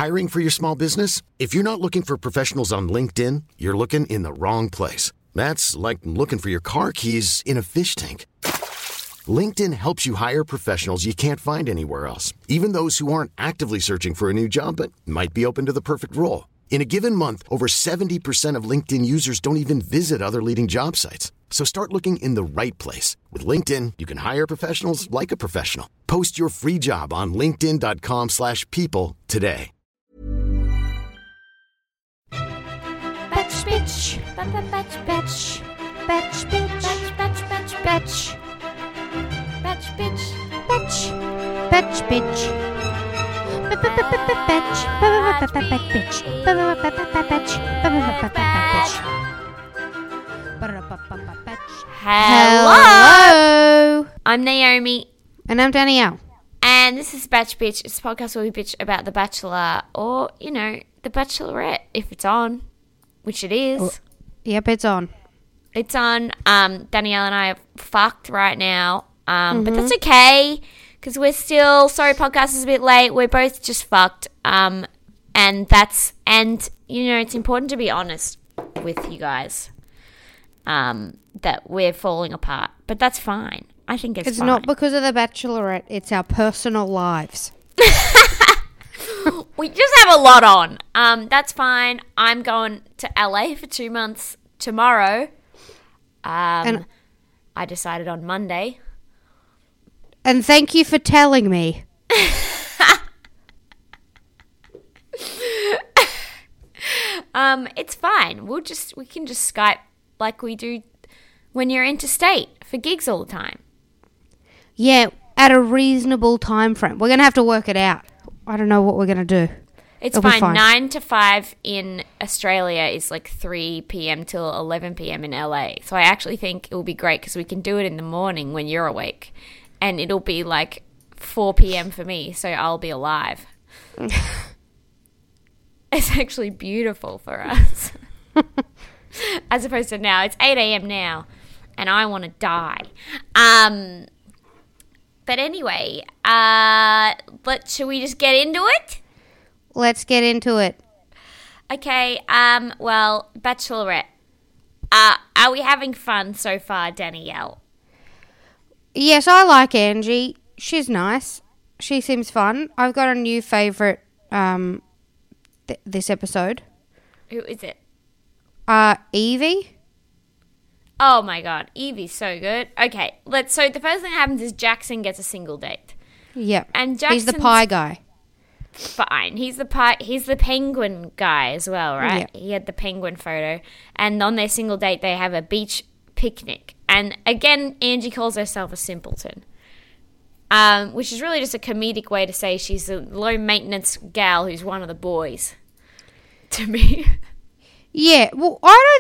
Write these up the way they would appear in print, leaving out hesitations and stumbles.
Hiring for your small business? If you're not looking for professionals on LinkedIn, you're looking in the wrong place. That's like looking for your car keys in a fish tank. LinkedIn helps you hire professionals you can't find anywhere else, even those who aren't actively searching for a new job but might be open to the perfect role. In a given month, over 70% of LinkedIn users don't even visit other leading job sites. So start looking in the right place. With LinkedIn, you can hire professionals like a professional. Post your free job on linkedin.com/people today. Batch bitch, batch bitch, batch bitch, batch bitch, batch bitch, batch bitch, Hello. I'm Naomi. And I'm Danielle. And this is Batch Bitch. It's a podcast where we bitch about The Bachelor or, The Bachelorette, if it's on, which it is. Yep, it's on. It's on. Danielle and I are fucked right now. But that's okay, because we're still, sorry, podcast is a bit late. We're both just fucked. And it's important to be honest with you guys, that we're falling apart. But that's fine. I think it's fine. Not because of The Bachelorette. It's our personal lives. We just have a lot on. That's fine. I'm going to LA for 2 months tomorrow. And I decided on Monday. And thank you for telling me. It's fine. We can just Skype like we do when you're interstate for gigs all the time. Yeah, at a reasonable time frame. We're going to have to work it out. I don't know what we're going to do. It'll be fine. 9 to 5 in Australia is like 3 p.m. till 11 p.m. in LA. So I actually think it will be great because we can do it in the morning when you're awake. And it'll be like 4 p.m. for me, so I'll be alive. It's actually beautiful for us. As opposed to now. It's 8 a.m. now, and I want to die. But anyway, should we just get into it? Let's get into it. Okay, Bachelorette. Are we having fun so far, Danielle? Yes, I like Angie. She's nice. She seems fun. I've got a new favourite this episode. Who is it? Evie. Oh my god, Evie's so good. Okay, so the first thing that happens is Jackson gets a single date. Yep. And Jackson's he's the pie guy. Fine. He's the penguin guy as well, right? Yeah. He had the penguin photo. And on their single date, they have a beach picnic. And again, Angie calls herself a simpleton, which is really just a comedic way to say she's a low-maintenance gal who's one of the boys, to me. Yeah, well, I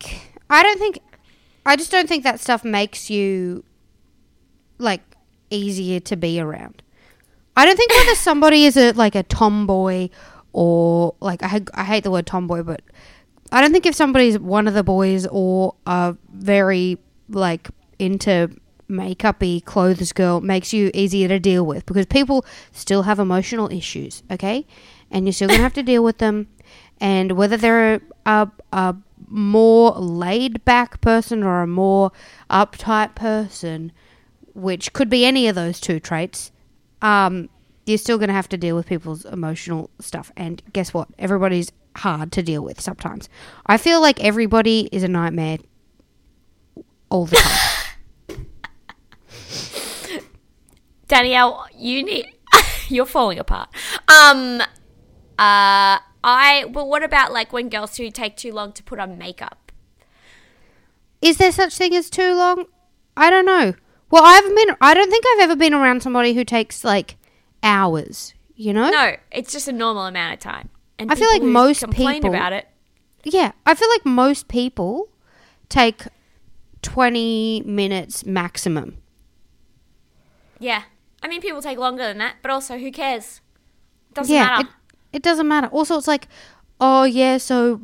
just don't think that stuff makes you, like, easier to be around. I don't think whether somebody is a tomboy or, like, I hate the word tomboy, but I don't think if somebody's one of the boys or a very, like, into makeup-y clothes girl makes you easier to deal with, because people still have emotional issues, okay? And you're still going to have to deal with them. And whether they're a more laid-back person or a more uptight person, which could be any of those two traits, you're still going to have to deal with people's emotional stuff. And guess what? Everybody's hard to deal with sometimes. I feel like everybody is a nightmare all the time. Danielle, you're falling apart. But what about like when girls who take too long to put on makeup? Is there such thing as too long? I don't know. Well, I don't think I've ever been around somebody who takes like hours, you know? No, it's just a normal amount of time. And I feel like most complain people about it. Yeah, I feel like most people take 20 minutes maximum. Yeah. I mean, people take longer than that, but also who cares? Doesn't matter. It doesn't matter. Also, it's like, oh yeah, so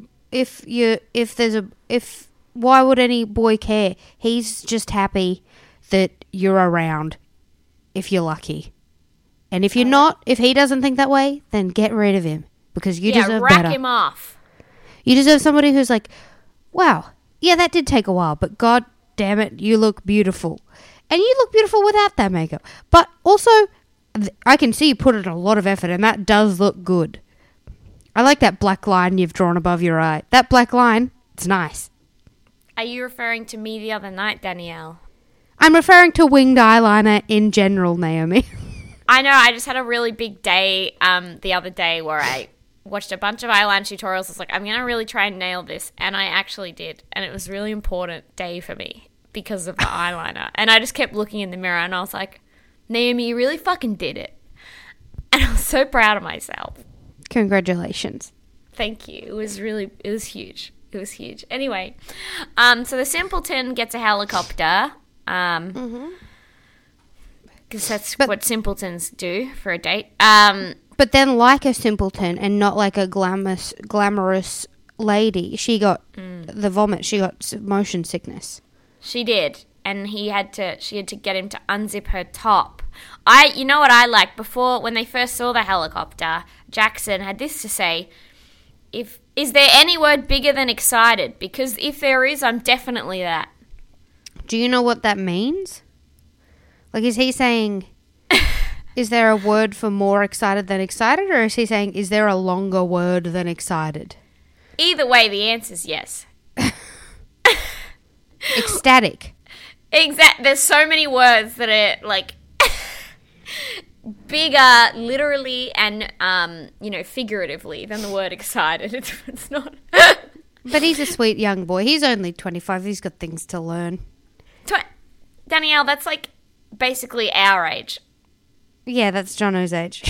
why would any boy care? He's just happy that you're around if you're lucky. And if you're not, if he doesn't think that way, then get rid of him. because you deserve rack better. him off. You deserve somebody who's like, wow, yeah, that did take a while, but god damn it, you look beautiful. And you look beautiful without that makeup. But also, I can see you put in a lot of effort, and that does look good. I like that black line you've drawn above your eye. That black line, it's nice. Are you referring to me the other night, Danielle? I'm referring to winged eyeliner in general, Naomi. I know, I just had a really big day the other day where I watched a bunch of eyeliner tutorials. I was like, I'm going to really try and nail this. And I actually did. And it was a really important day for me because of the eyeliner. And I just kept looking in the mirror and I was like, Naomi, you really fucking did it. And I was so proud of myself. Congratulations. Thank you. It was huge. It was huge. Anyway, so the simpleton gets a helicopter. Because that's what simpletons do for a date. But then, like a simpleton and not like a glamorous lady, she got the vomit. She got motion sickness. She did, and she had to get him to unzip her top. You know what I like? Before, when they first saw the helicopter, Jackson had this to say: "Is there any word bigger than excited? Because if there is, I'm definitely that." Do you know what that means? Like, is he saying, is there a word for more excited than excited? Or is he saying, is there a longer word than excited? Either way, the answer's yes. Ecstatic. There's so many words that are, like, bigger literally and, figuratively than the word excited. It's not... But he's a sweet young boy. He's only 25. He's got things to learn. Danielle, that's, like, basically our age. Yeah, that's Jono's age.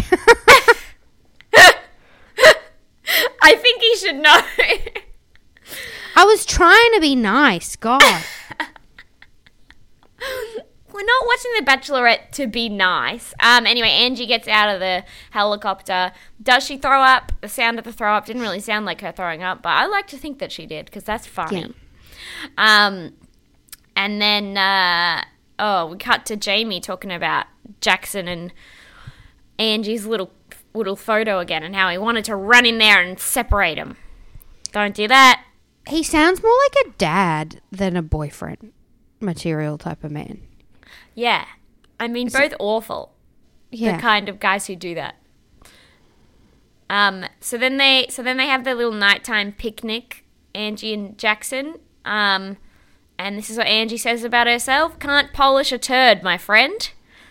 I think he should know. I was trying to be nice, God. We're not watching The Bachelorette to be nice. Anyway, Angie gets out of the helicopter. Does she throw up? The sound of the throw up didn't really sound like her throwing up, but I like to think that she did because that's funny. Yeah. And then, we cut to Jamie talking about Jackson and Angie's little photo again and how he wanted to run in there and separate them. Don't do that. He sounds more like a dad than a boyfriend material type of man. Yeah. I mean, both awful. Yeah. The kind of guys who do that. So then they have their little nighttime picnic, Angie and Jackson. And this is what Angie says about herself. Can't polish a turd, my friend.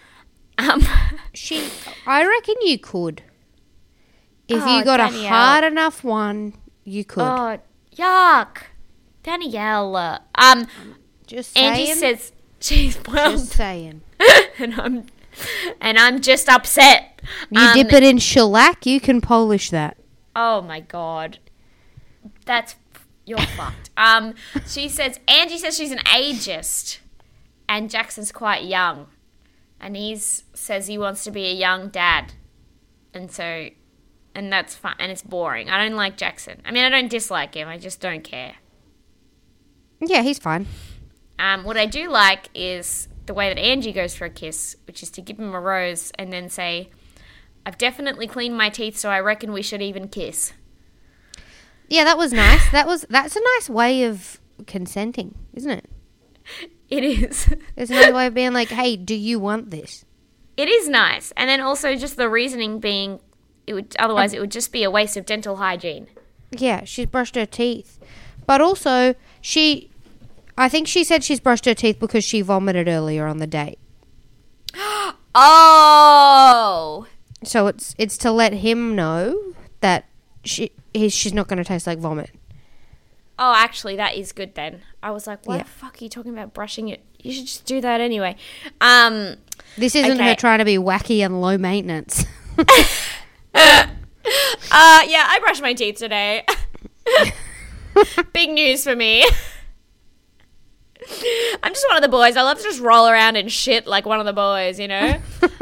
I reckon you could. If you got Danielle. A hard enough one, you could. Oh, yuck. Danielle. Just saying. Angie says she's well. Just saying. and I'm just upset. You dip it in shellac, you can polish that. Oh my God. You're fucked. Angie says she's an ageist, and Jackson's quite young, and says he wants to be a young dad, and that's fun, and it's boring. I don't like Jackson. I mean, I don't dislike him. I just don't care. Yeah, he's fine. What I do like is the way that Angie goes for a kiss, which is to give him a rose and then say, "I've definitely cleaned my teeth, so I reckon we should even kiss." Yeah, that was nice. That's a nice way of consenting, isn't it? It is. It's a nice way of being like, hey, do you want this? It is nice. And then also just the reasoning being, otherwise it would just be a waste of dental hygiene. Yeah, she's brushed her teeth. But also, I think she said she's brushed her teeth because she vomited earlier on the date. Oh! So it's to let him know that she's not going to taste like vomit. Oh, actually, that is good then. I was like, why the fuck are you talking about brushing it? You should just do that anyway. This isn't her trying to be wacky and low maintenance. Yeah, I brushed my teeth today. Big news for me. I'm just one of the boys. I love to just roll around and shit like one of the boys, you know?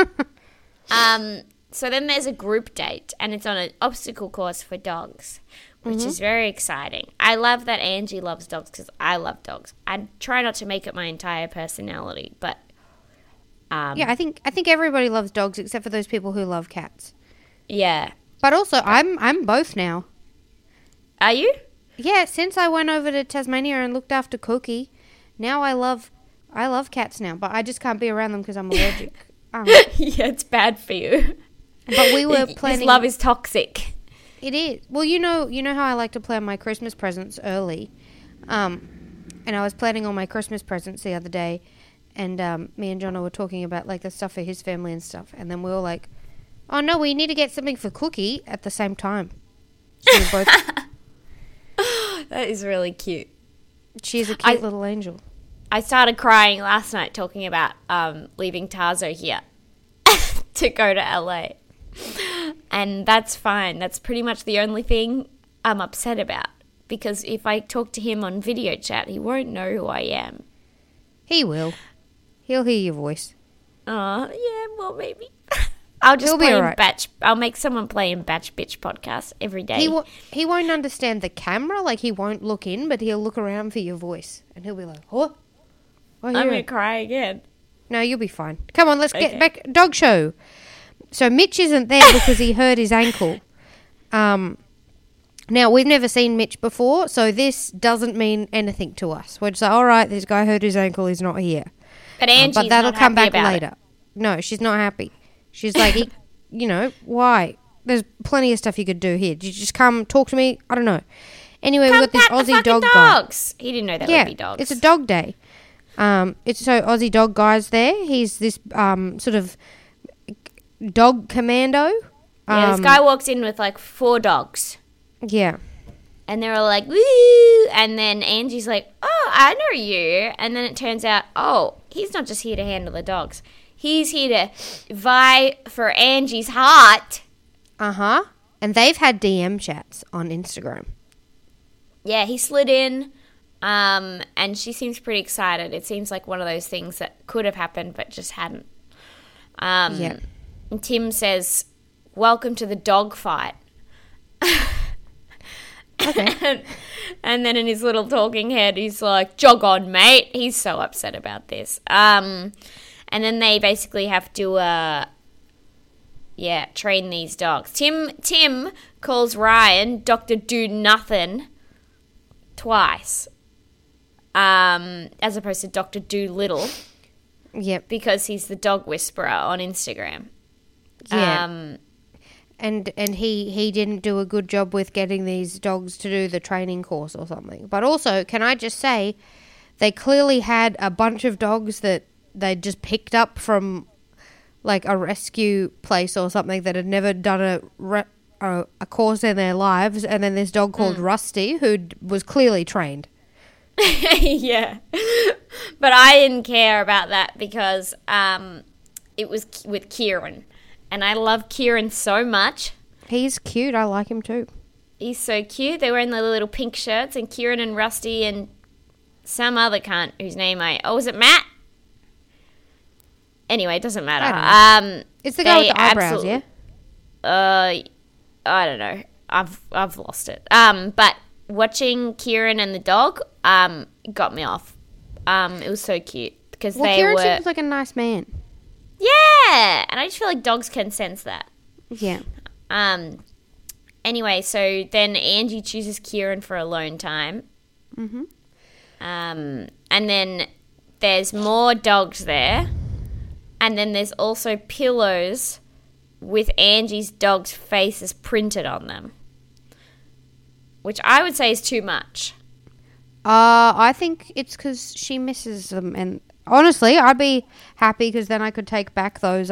So then there's a group date, and it's on an obstacle course for dogs, which is very exciting. I love that Angie loves dogs because I love dogs. I try not to make it my entire personality, but... yeah, I think everybody loves dogs except for those people who love cats. Yeah. But also, I'm both now. Are you? Yeah, since I went over to Tasmania and looked after Cookie, now I love cats now. But I just can't be around them because I'm allergic. Yeah, it's bad for you. But we were planning. His love is toxic. It is. Well, you know how I like to plan my Christmas presents early. And I was planning all my Christmas presents the other day, and me and Jono were talking about like the stuff for his family and stuff, and then we were like, "Oh no, we need to get something for Cookie at the same time." We were both. That is really cute. She's a cute little angel. I started crying last night talking about leaving Tarzo here to go to LA. And that's fine. That's pretty much the only thing I'm upset about. Because if I talk to him on video chat, he won't know who I am. He will. He'll hear your voice. Yeah, well, maybe. I'll just play in Batch. I'll make someone play in Batch Bitch podcast every day. He won't understand the camera. Like, he won't look in, but he'll look around for your voice. And he'll be like, what? I'm going to cry again. No, you'll be fine. Come on, let's get back. Dog show. So Mitch isn't there because he hurt his ankle. Now, we've never seen Mitch before, so this doesn't mean anything to us. We're just like, all right, this guy hurt his ankle, he's not here. But Angie's but that'll not come happy back about later. It. No, she's not happy. She's like, why? There's plenty of stuff you could do here. Did you just come talk to me? I don't know. Anyway, we've got this Aussie dog dogs. Guy. He didn't know that would be dogs. It's a dog day. It's so Aussie dog guy's there. He's this sort of dog commando. This guy walks in with like 4 dogs. Yeah. And they're all like, woo! And then Angie's like, oh, I know you. And then it turns out, oh, he's not just here to handle the dogs. He's here to vie for Angie's heart. Uh-huh. And they've had DM chats on Instagram. Yeah, he slid in, and she seems pretty excited. It seems like one of those things that could have happened but just hadn't. Yeah. And Tim says, welcome to the dog fight. Okay. And then in his little talking head, he's like, jog on, mate. He's so upset about this. And then they basically have to, train these dogs. Tim calls Ryan Dr. Do Nothing twice, as opposed to Dr. Do Little. Yep. Because he's the dog whisperer on Instagram. Yeah. And he didn't do a good job with getting these dogs to do the training course or something. But also, can I just say, they clearly had a bunch of dogs that they just picked up from like a rescue place or something that had never done a course in their lives, and then this dog called Rusty who was clearly trained. Yeah. But I didn't care about that because it was with Kieran. And I love Kieran so much. He's cute. I like him too. He's so cute. They were in their little pink shirts, and Kieran and Rusty and some other cunt whose name was it Matt? Anyway, it doesn't matter. It's the guy with the eyebrows, yeah? I don't know. I've lost it. But watching Kieran and the dog got me off. It was so cute because Kieran seems like a nice man. Yeah, and I just feel like dogs can sense that. Yeah. Anyway, so then Angie chooses Kieran for alone time. Mm-hmm. And then there's more dogs there. And then there's also pillows with Angie's dog's faces printed on them. Which I would say is too much. I think it's because she misses them, and honestly, I'd be happy because then I could take back those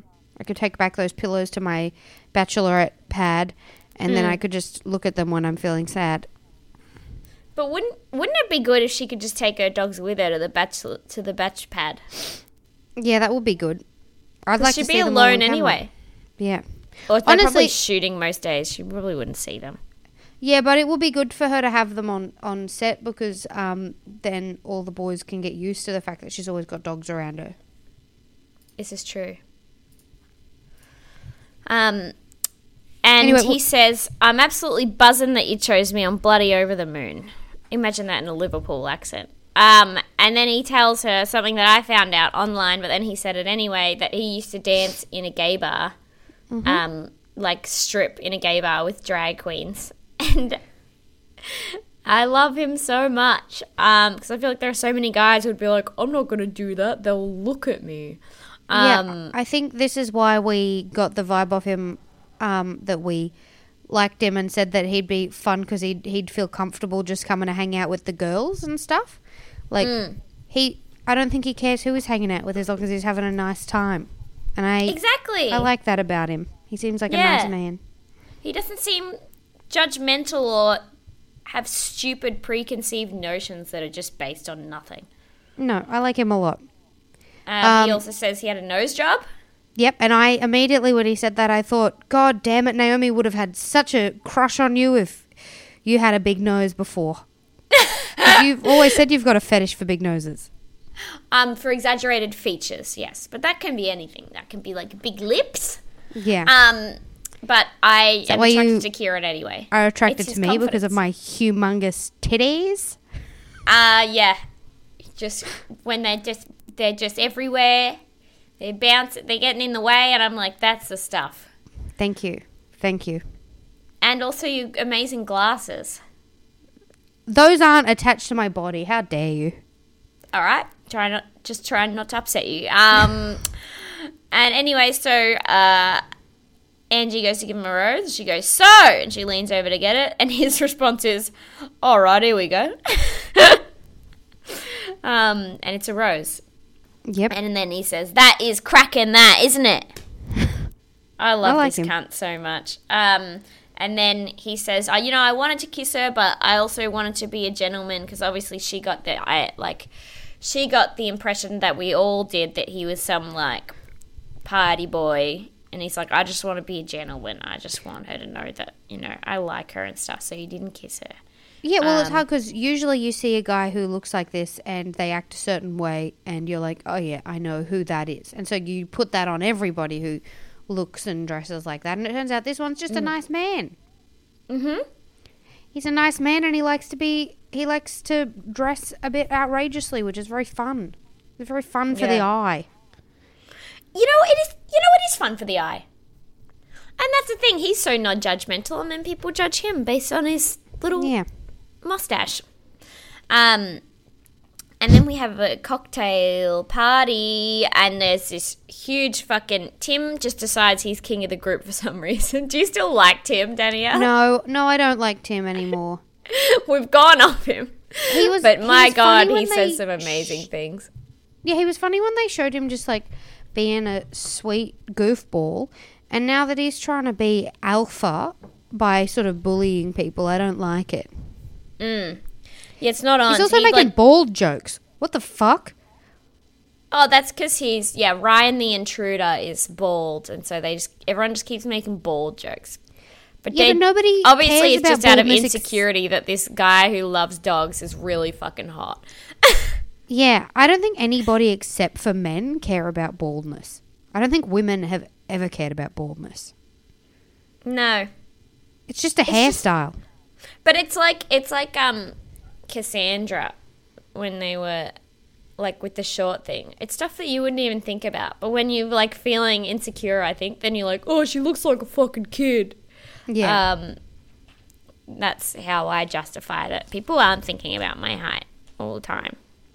pillows to my bachelorette pad, and then I could just look at them when I'm feeling sad. But wouldn't it be good if she could just take her dogs with her to the batch pad? Yeah, that would be good. I'd like to see them she'd be alone anyway. Yeah. Or they're probably shooting most days. She probably wouldn't see them. Yeah, but it would be good for her to have them on set because then all the boys can get used to the fact that she's always got dogs around her. This is true. And anyway, he says, I'm absolutely buzzing that you chose me on Bloody Over the Moon. Imagine that in a Liverpool accent. And then he tells her something that I found out online, but then he said it anyway, that he used to dance in a gay bar like strip in a gay bar with drag queens, and I love him so much because I feel like there are so many guys who would be like, I'm not going to do that. They'll look at me. Yeah, I think this is why we got the vibe of him that we liked him and said that he'd be fun because he'd feel comfortable just coming to hang out with the girls and stuff. Like, I don't think he cares who he's hanging out with as long as he's having a nice time. And Exactly. I like that about him. He seems like a nice man. He doesn't seem judgmental or have stupid preconceived notions that are just based on nothing. No, I like him a lot. He also says he had a nose job. Yep, and I immediately, when he said that, I thought, God damn it, Naomi would have had such a crush on you if you had a big nose before. You've always said you've got a fetish for big noses. For exaggerated features, yes. But that can be anything. That can be like big lips. Yeah. But I am attracted to Kieran anyway. Are attracted to me because of my humongous titties? Yeah. Just when they're just everywhere. They're getting in the way, and I'm like, that's the stuff. Thank you. And also your amazing glasses. Those aren't attached to my body. How dare you? All right. Try not to upset you. And anyway, so Angie goes to give him a rose. She goes, so, and she leans over to get it, and his response is, all right, here we go. And it's a rose. Yep. And then he says, that is cracking that, isn't it? I love like this cunt so much. And then he says, I wanted to kiss her, but I also wanted to be a gentleman because obviously she got the impression that we all did that he was some like party boy. And he's like, I just want to be a gentleman. I just want her to know that, I like her and stuff. So he didn't kiss her. Yeah, well, it's hard because usually you see a guy who looks like this and they act a certain way and you're like, oh, yeah, I know who that is. And so you put that on everybody who looks and dresses like that. And it turns out this one's just a nice man. Mm-hmm. He's a nice man and he likes to dress a bit outrageously, which is very fun. It's very fun for the eye. It is fun for the eye. And that's the thing. He's so non-judgmental and then people judge him based on his little... Yeah. mustache. And then we have a cocktail party and there's this huge fucking... Tim just decides he's king of the group for some reason. Do you still like Tim, Danielle? No, I don't like Tim anymore. We've gone off him. But my God, he says some amazing things. Yeah, he was funny when they showed him just like being a sweet goofball. And now that he's trying to be alpha by sort of bullying people, I don't like it. Yeah, it's not on. He's also making bald jokes. What the fuck? Oh, that's because Ryan the intruder is bald, and so everyone just keeps making bald jokes. But nobody obviously cares it's just about out of baldness insecurity that this guy who loves dogs is really fucking hot. Yeah, I don't think anybody except for men care about baldness. I don't think women have ever cared about baldness. No. It's just a hairstyle. But it's like Cassandra when they were like with the short thing. It's stuff that you wouldn't even think about. But when you're like feeling insecure, I think, then you're like, oh, she looks like a fucking kid. Yeah. That's how I justify that. People aren't thinking about my height all the time.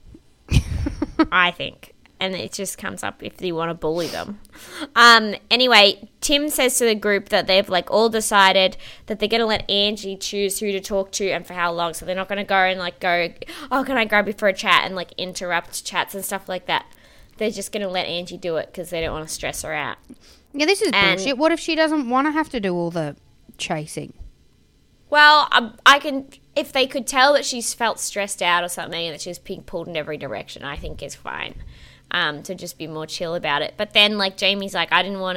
I think. And it just comes up if you want to bully them. Anyway, Tim says to the group that they've like all decided that they're going to let Angie choose who to talk to and for how long. So they're not going to go and like oh, can I grab you for a chat and like interrupt chats and stuff like that. They're just going to let Angie do it because they don't want to stress her out. Yeah, this is bullshit. What if she doesn't want to have to do all the chasing? Well, if they could tell that she's felt stressed out or something and that she's being pulled in every direction, I think is fine. To just be more chill about it. But then, like, Jamie's like,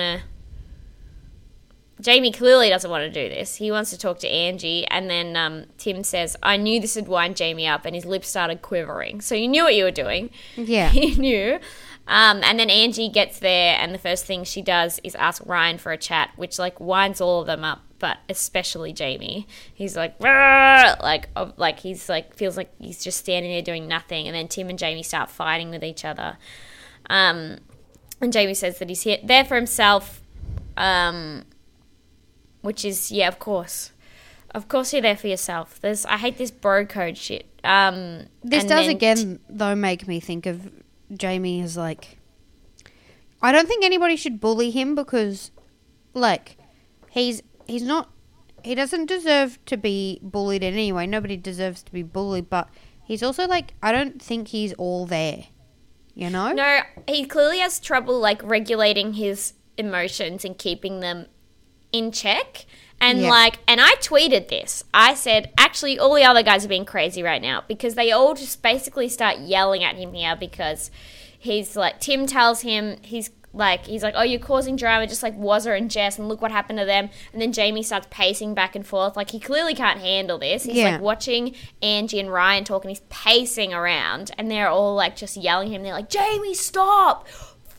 Jamie clearly doesn't want to do this. He wants to talk to Angie. And then Tim says, I knew this would wind Jamie up. And his lips started quivering. So you knew what you were doing. Yeah. You knew. And then Angie gets there. And the first thing she does is ask Ryan for a chat, which, like, winds all of them up. But especially Jamie. He's like, he's like, feels like he's just standing there doing nothing. And then Tim and Jamie start fighting with each other. And Jamie says that he's there for himself. And which is, yeah, of course. Of course you're there for yourself. I hate this bro code shit. This does again, though, make me think of Jamie as like, I don't think anybody should bully him because, like, he doesn't deserve to be bullied in any way. Nobody deserves to be bullied, but he's also like, I don't think he's all there, you know? No, he clearly has trouble like regulating his emotions and keeping them in check. And and I tweeted this. I said, actually, all the other guys are being crazy right now because they all just basically start yelling at him here because he's like, Tim tells him he's like, oh, you're causing drama just like Wazza and Jess and look what happened to them. And then Jamie starts pacing back and forth. Like, he clearly can't handle this. He's like watching Angie and Ryan talk and he's pacing around and they're all like just yelling at him. They're like, Jamie, stop.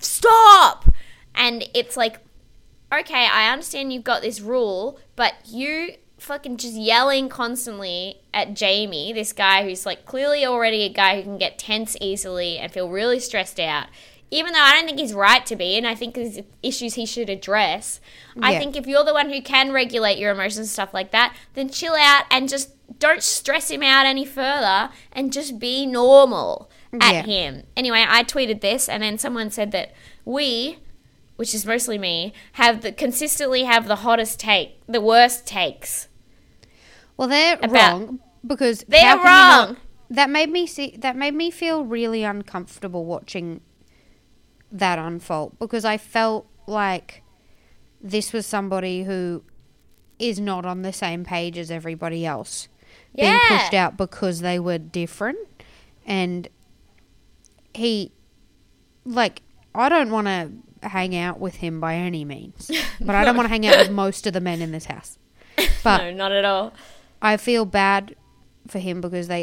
And it's like, okay, I understand you've got this rule, but you fucking just yelling constantly at Jamie, this guy who's like clearly already a guy who can get tense easily and feel really stressed out, even though I don't think he's right to be, and I think there's issues he should address. I think if you're the one who can regulate your emotions and stuff like that, then chill out and just don't stress him out any further and just be normal at him. Anyway, I tweeted this and then someone said that we, which is mostly me, consistently have the worst takes. Well, they're wrong because they're wrong. That made me feel really uncomfortable watching that unfold because I felt like this was somebody who is not on the same page as everybody else, being pushed out because they were different, and he, like, I don't want to hang out with him by any means, but I don't want to hang out with most of the men in this house. But no, not at all. I feel bad for him because they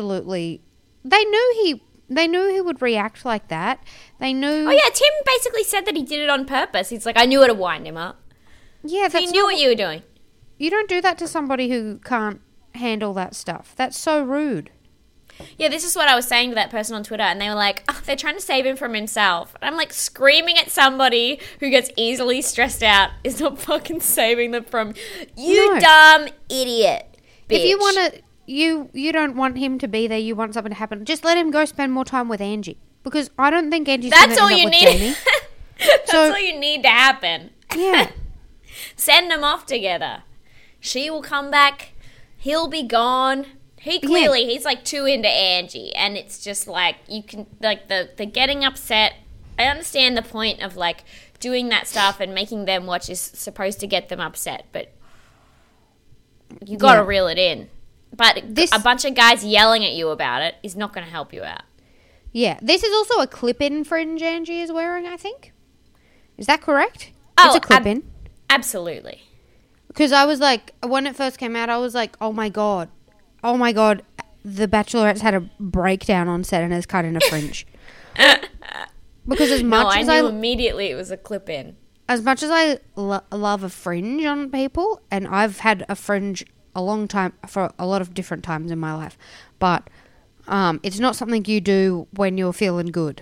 knew he would react like that. They knew. Oh yeah, Tim basically said that he did it on purpose. He's like, I knew how to wind him up. Yeah, he knew what you were doing. You don't do that to somebody who can't handle that stuff. That's so rude. Yeah, this is what I was saying to that person on Twitter, and they were like, oh, they're trying to save him from himself. And I'm like, screaming at somebody who gets easily stressed out is not fucking saving them from you, dumb idiot, bitch. If you want to, you don't want him to be there, you want something to happen, just let him go spend more time with Angie. Because I don't think Angie's going to end up with Jamie. That's all you need to happen. Yeah. Send them off together. She will come back. He'll be gone. He's like too into Angie, and it's just like you can like the getting upset. I understand the point of like doing that stuff and making them watch is supposed to get them upset, but you got to reel it in. But a bunch of guys yelling at you about it is not going to help you out. Yeah, this is also a clip-in fringe Angie is wearing, I think. Is that correct? Oh, it's a clip-in. Absolutely. Because I was like, when it first came out, I was like, oh my god, the Bachelorette's had a breakdown on set and has cut in a fringe. Because as much as I knew immediately it was a clip-in. As much as I love a fringe on people, and I've had a fringe a long time, for a lot of different times in my life, but it's not something you do when you're feeling good.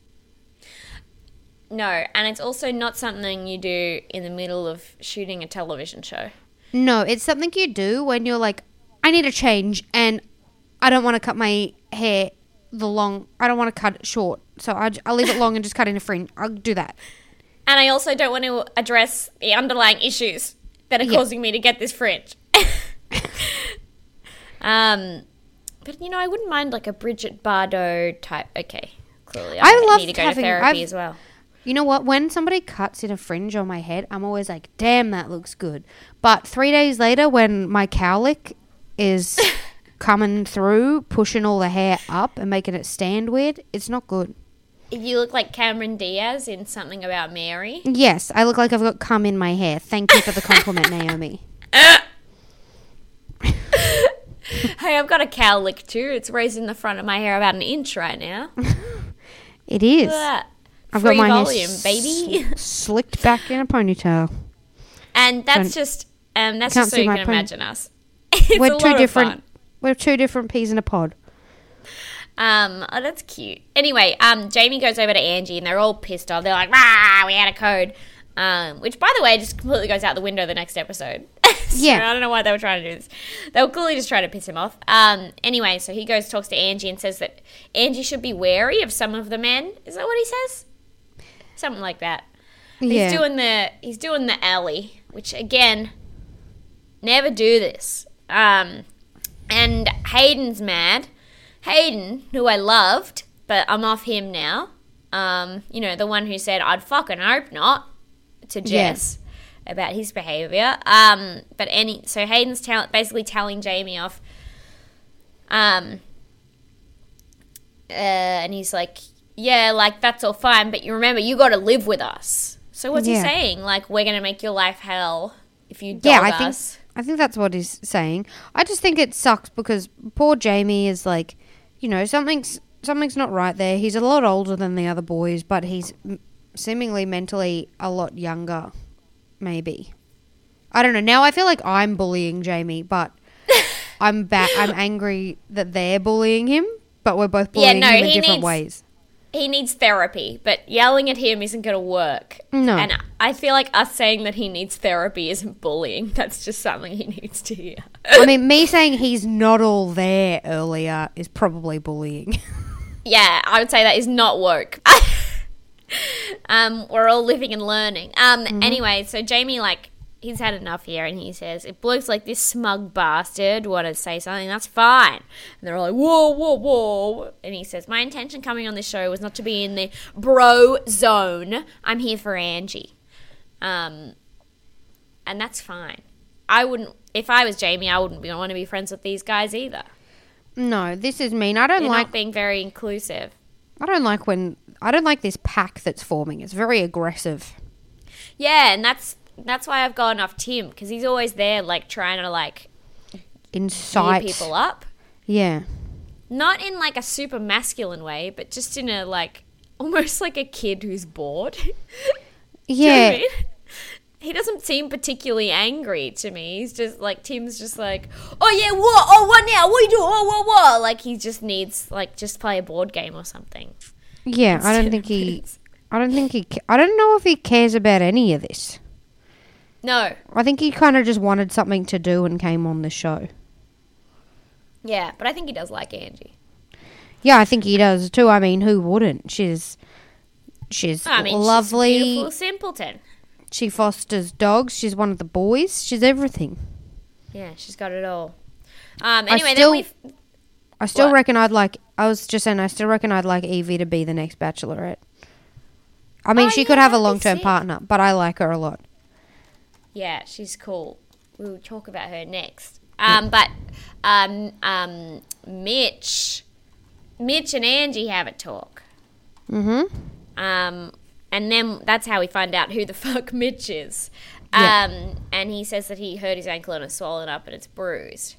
No, and it's also not something you do in the middle of shooting a television show. No, it's something you do when you're like, I need a change and I don't want to cut my hair I don't want to cut it short. So I'll leave it long and just cut in a fringe. I'll do that. And I also don't want to address the underlying issues that are causing me to get this fringe. But, I wouldn't mind like a Bridget Bardot type. Okay, clearly I need to go to therapy as well. You know what? When somebody cuts in a fringe on my head, I'm always like, damn, that looks good. But 3 days later, when my cowlick is coming through, pushing all the hair up and making it stand weird, it's not good. You look like Cameron Diaz in Something About Mary. Yes, I look like I've got cum in my hair. Thank you for the compliment, Naomi. Hey, I've got a cowlick too. It's raising the front of my hair about an inch right now. It is. I've got my volume, baby. Slicked back in a ponytail. And that's just so you can imagine us. We're two different peas in a pod. Oh, that's cute. Anyway, Jamie goes over to Angie and they're all pissed off. They're like, rah, we had a code. which, by the way, just completely goes out the window the next episode. So Yeah. I don't know why they were trying to do this. They were clearly just trying to piss him off. Anyway, so he goes, talks to Angie and says that Angie should be wary of some of the men. Is that what he says? Something like that. Yeah. He's doing the alley, which, again, never do this. And Hayden's mad. Hayden, who I loved, but I'm off him now. The one who said, I'd fucking hope not, to Jess about his behaviour. So Hayden's basically telling Jamie off. And he's like, yeah, like, that's all fine, but you remember, you got to live with us. So what's he saying? Like, we're going to make your life hell if you dog us. I think that's what he's saying. I just think it sucks because poor Jamie is like, something's not right there. He's a lot older than the other boys, but he's seemingly mentally a lot younger, maybe. I don't know. Now I feel like I'm bullying Jamie, but I'm angry that they're bullying him, but we're both bullying him in different ways. He needs therapy, but yelling at him isn't going to work. No. And I feel like us saying that he needs therapy isn't bullying. That's just something he needs to hear. I mean, me saying he's not all there earlier is probably bullying. Yeah, I would say that is not woke. We're all living and learning. Anyway, so Jamie, he's had enough here, and he says, if blokes like this smug bastard want to say something, that's fine. And they're all like, whoa, whoa, whoa. And he says, my intention coming on this show was not to be in the bro zone. I'm here for Angie. And that's fine. If I was Jamie, I wouldn't want to be friends with these guys either. No, this is mean. They're not being very inclusive. I don't like this pack that's forming. It's very aggressive. Yeah, and that's why I've gone off Tim, because he's always there, trying to, incite gear people up. Yeah. Not in, a super masculine way, but just in a, almost like a kid who's bored. Yeah. Do you know what I mean? He doesn't seem particularly angry to me. He's just, Tim's just like, oh, yeah, what? Oh, what now? What are you doing? Oh, what? He just needs, just play a board game or something. Yeah, I don't know if he cares about any of this. No. I think he kind of just wanted something to do and came on the show. Yeah, but I think he does like Angie. Yeah, I think he does too. I mean, who wouldn't? She's lovely. She's a beautiful simpleton. She fosters dogs. She's one of the boys. She's everything. Yeah, she's got it all. I still reckon I'd like Evie to be the next Bachelorette. I mean, she could have a long-term partner, but I like her a lot. Yeah, she's cool. We'll talk about her next. Mitch and Angie have a talk. Mm-hmm. And then that's how we find out who the fuck Mitch is. Yeah. And he says that he hurt his ankle and it's swollen up and it's bruised.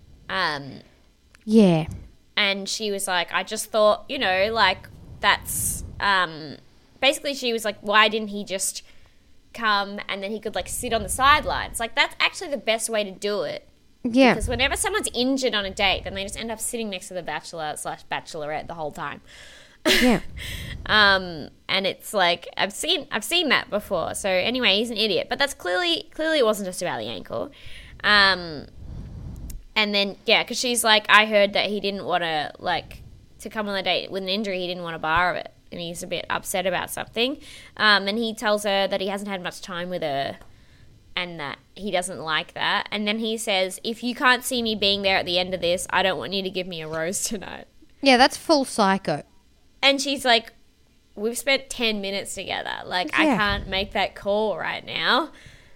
Yeah. And she was like, I just thought, that's... basically, she was like, why didn't he just come and then he could, sit on the sidelines? That's actually the best way to do it. Yeah. Because whenever someone's injured on a date, then they just end up sitting next to the bachelor/bachelorette the whole time. Yeah. And it's I've seen that before. So anyway, he's an idiot. But that's clearly it wasn't just about the ankle. And then, yeah, because she's like, I heard that he didn't want to come on the date with an injury. He didn't want to bar of it. And he's a bit upset about something. And he tells her that he hasn't had much time with her and that he doesn't like that. And then he says, if you can't see me being there at the end of this, I don't want you to give me a rose tonight. Yeah, that's full psycho. And she's like, we've spent 10 minutes together. I can't make that call right now.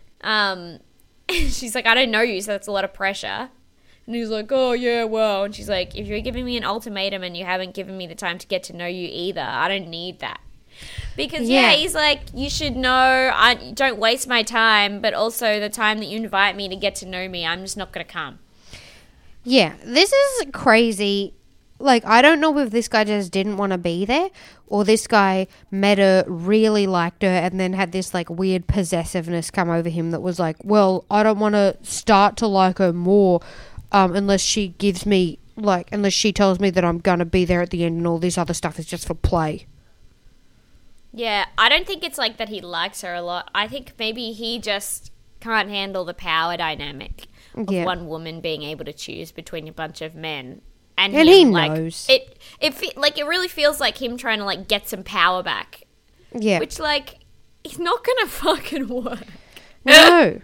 She's like, I don't know you, so that's a lot of pressure. And he's like, oh, yeah, well. And she's like, if you're giving me an ultimatum and you haven't given me the time to get to know you either, I don't need that. Because, he's like, you should know, don't waste my time, but also the time that you invite me to get to know me, I'm just not going to come. Yeah, this is crazy. I don't know if this guy just didn't want to be there or this guy met her, really liked her, and then had this, weird possessiveness come over him that was like, well, I don't want to start to like her more unless she gives me, unless she tells me that I'm going to be there at the end and all this other stuff is just for play. Yeah, I don't think it's like that he likes her a lot. I think maybe he just can't handle the power dynamic of one woman being able to choose between a bunch of men. And him, he like, knows. It really feels like him trying to, like, get some power back. Yeah. Which, like, it's not gonna fucking work. No.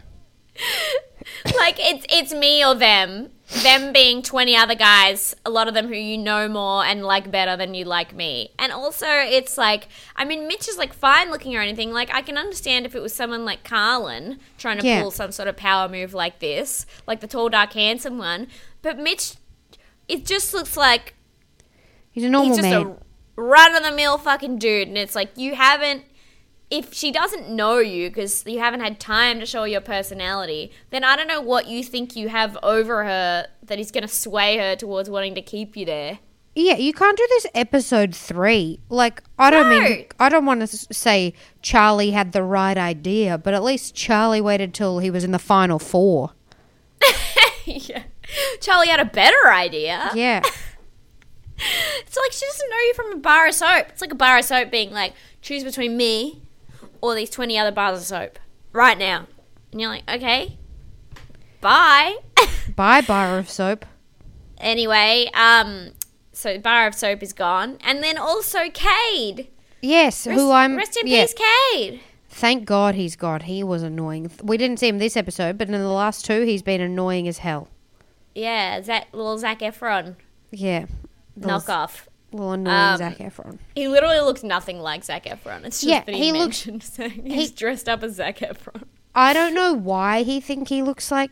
Like, it's me or them. Them being 20 other guys, a lot of them who you know more and like better than you like me. And also, it's like, I mean, Mitch is, like, fine looking or anything. Like, I can understand if it was someone like Carlin trying to pull some sort of power move like this, like the tall, dark, handsome one. But Mitch, it just looks like he's a normal man. A run-of-the-mill fucking dude. And it's like, you haven't... If she doesn't know you because you haven't had time to show your personality, then I don't know what you think you have over her that is going to sway her towards wanting to keep you there. Yeah, you can't do this episode 3. Like, I don't want to say Charlie had the right idea, but at least Charlie waited till he was in the final 4. Yeah. Charlie had a better idea. Yeah. It's like she doesn't know you from a bar of soap. It's like a bar of soap being like, choose between me or these 20 other bars of soap right now. And you're like, okay, bye. Bye, bar of soap. Anyway, so bar of soap is gone. And then also Cade. Yes, Rest in peace, Cade. Thank God he's gone. He was annoying. We didn't see him this episode, but in the last 2, he's been annoying as hell. Yeah, little Zac Efron. Yeah. Knockoff. Little annoying Zac Efron. He literally looks nothing like Zac Efron. It's just that he mentioned saying he's dressed up as Zac Efron. I don't know why he thinks he looks like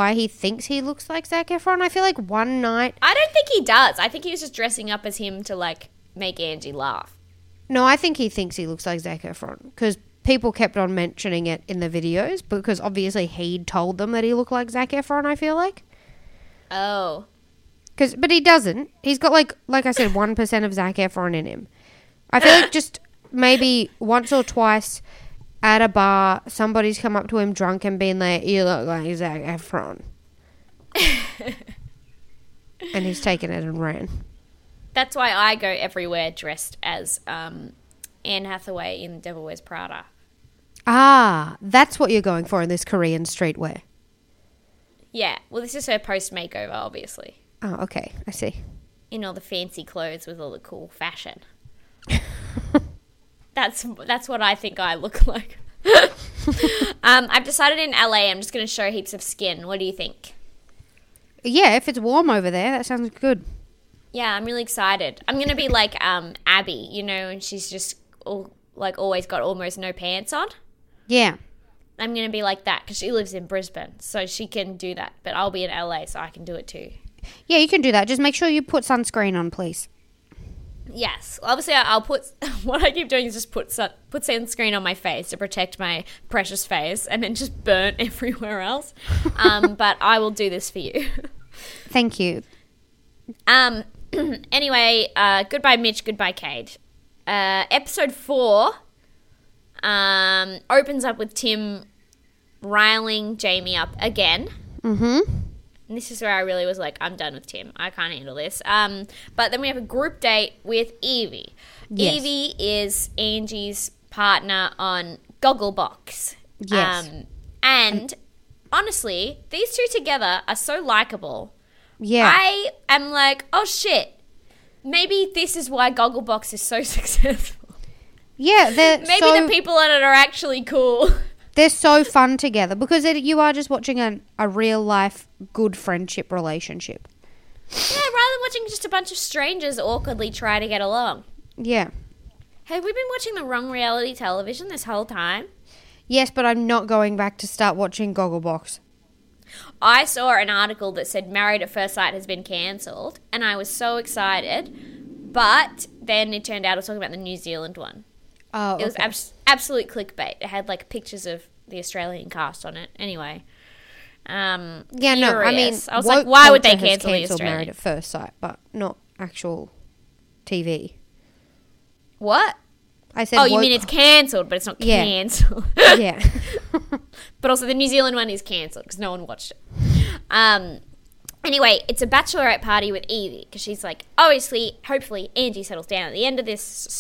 Zac Efron. I feel like one night... I don't think he does. I think he was just dressing up as him to, like, make Angie laugh. No, I think he thinks he looks like Zac Efron because people kept on mentioning it in the videos because obviously he'd told them that he looked like Zac Efron, I feel like. Oh. But he doesn't. He's got, like I said, 1% of Zac Efron in him. I feel like just maybe once or twice at a bar, somebody's come up to him drunk and been like, you look like Zac Efron. And he's taken it and ran. That's why I go everywhere dressed as Anne Hathaway in Devil Wears Prada. Ah, that's what you're going for in this Korean streetwear. Yeah. Well, this is her post-makeover, obviously. Oh, okay. I see. In all the fancy clothes with all the cool fashion. That's what I think I look like. I've decided in LA I'm just going to show heaps of skin. What do you think? Yeah, if it's warm over there, that sounds good. Yeah, I'm really excited. I'm going to be like Abby, you know, and she's just always got almost no pants on. Yeah. I'm going to be like that because she lives in Brisbane, so she can do that. But I'll be in LA, so I can do it too. Yeah, you can do that. Just make sure you put sunscreen on, please. Yes. Obviously, I'll put... What I keep doing is just put sunscreen on my face to protect my precious face and then just burnt everywhere else. But I will do this for you. Thank you. Anyway, goodbye, Mitch. Goodbye, Cade. Episode 4 opens up with Tim riling Jamie up again. Mm-hmm. And this is where I really was like, I'm done with Tim. I can't handle this. But then we have a group date with Evie. Yes. Evie is Angie's partner on Gogglebox. Yes. And honestly, these two together are so likable. Yeah. I am like, oh shit. Maybe this is why Gogglebox is so successful. Yeah, maybe the people on it are actually cool. They're so fun together because you are just watching a real life good friendship relationship. Yeah, rather than watching just a bunch of strangers awkwardly try to get along. Yeah. Have we been watching the wrong reality television this whole time? Yes, but I'm not going back to start watching Gogglebox. I saw an article that said Married at First Sight has been cancelled, and I was so excited. But then it turned out I was talking about the New Zealand one. Oh, okay. It was absolute clickbait. It had like pictures of the Australian cast on it. Anyway. Yeah, no, I mean, I was like, why would they cancel the Australian? Married at First Sight, but not actual TV. What? I said. Oh, you mean it's cancelled, but it's not cancelled. Yeah. But also the New Zealand one is cancelled because no one watched it. Anyway, it's a bachelorette party with Evie because she's like, obviously, hopefully, Angie settles down at the end of this, so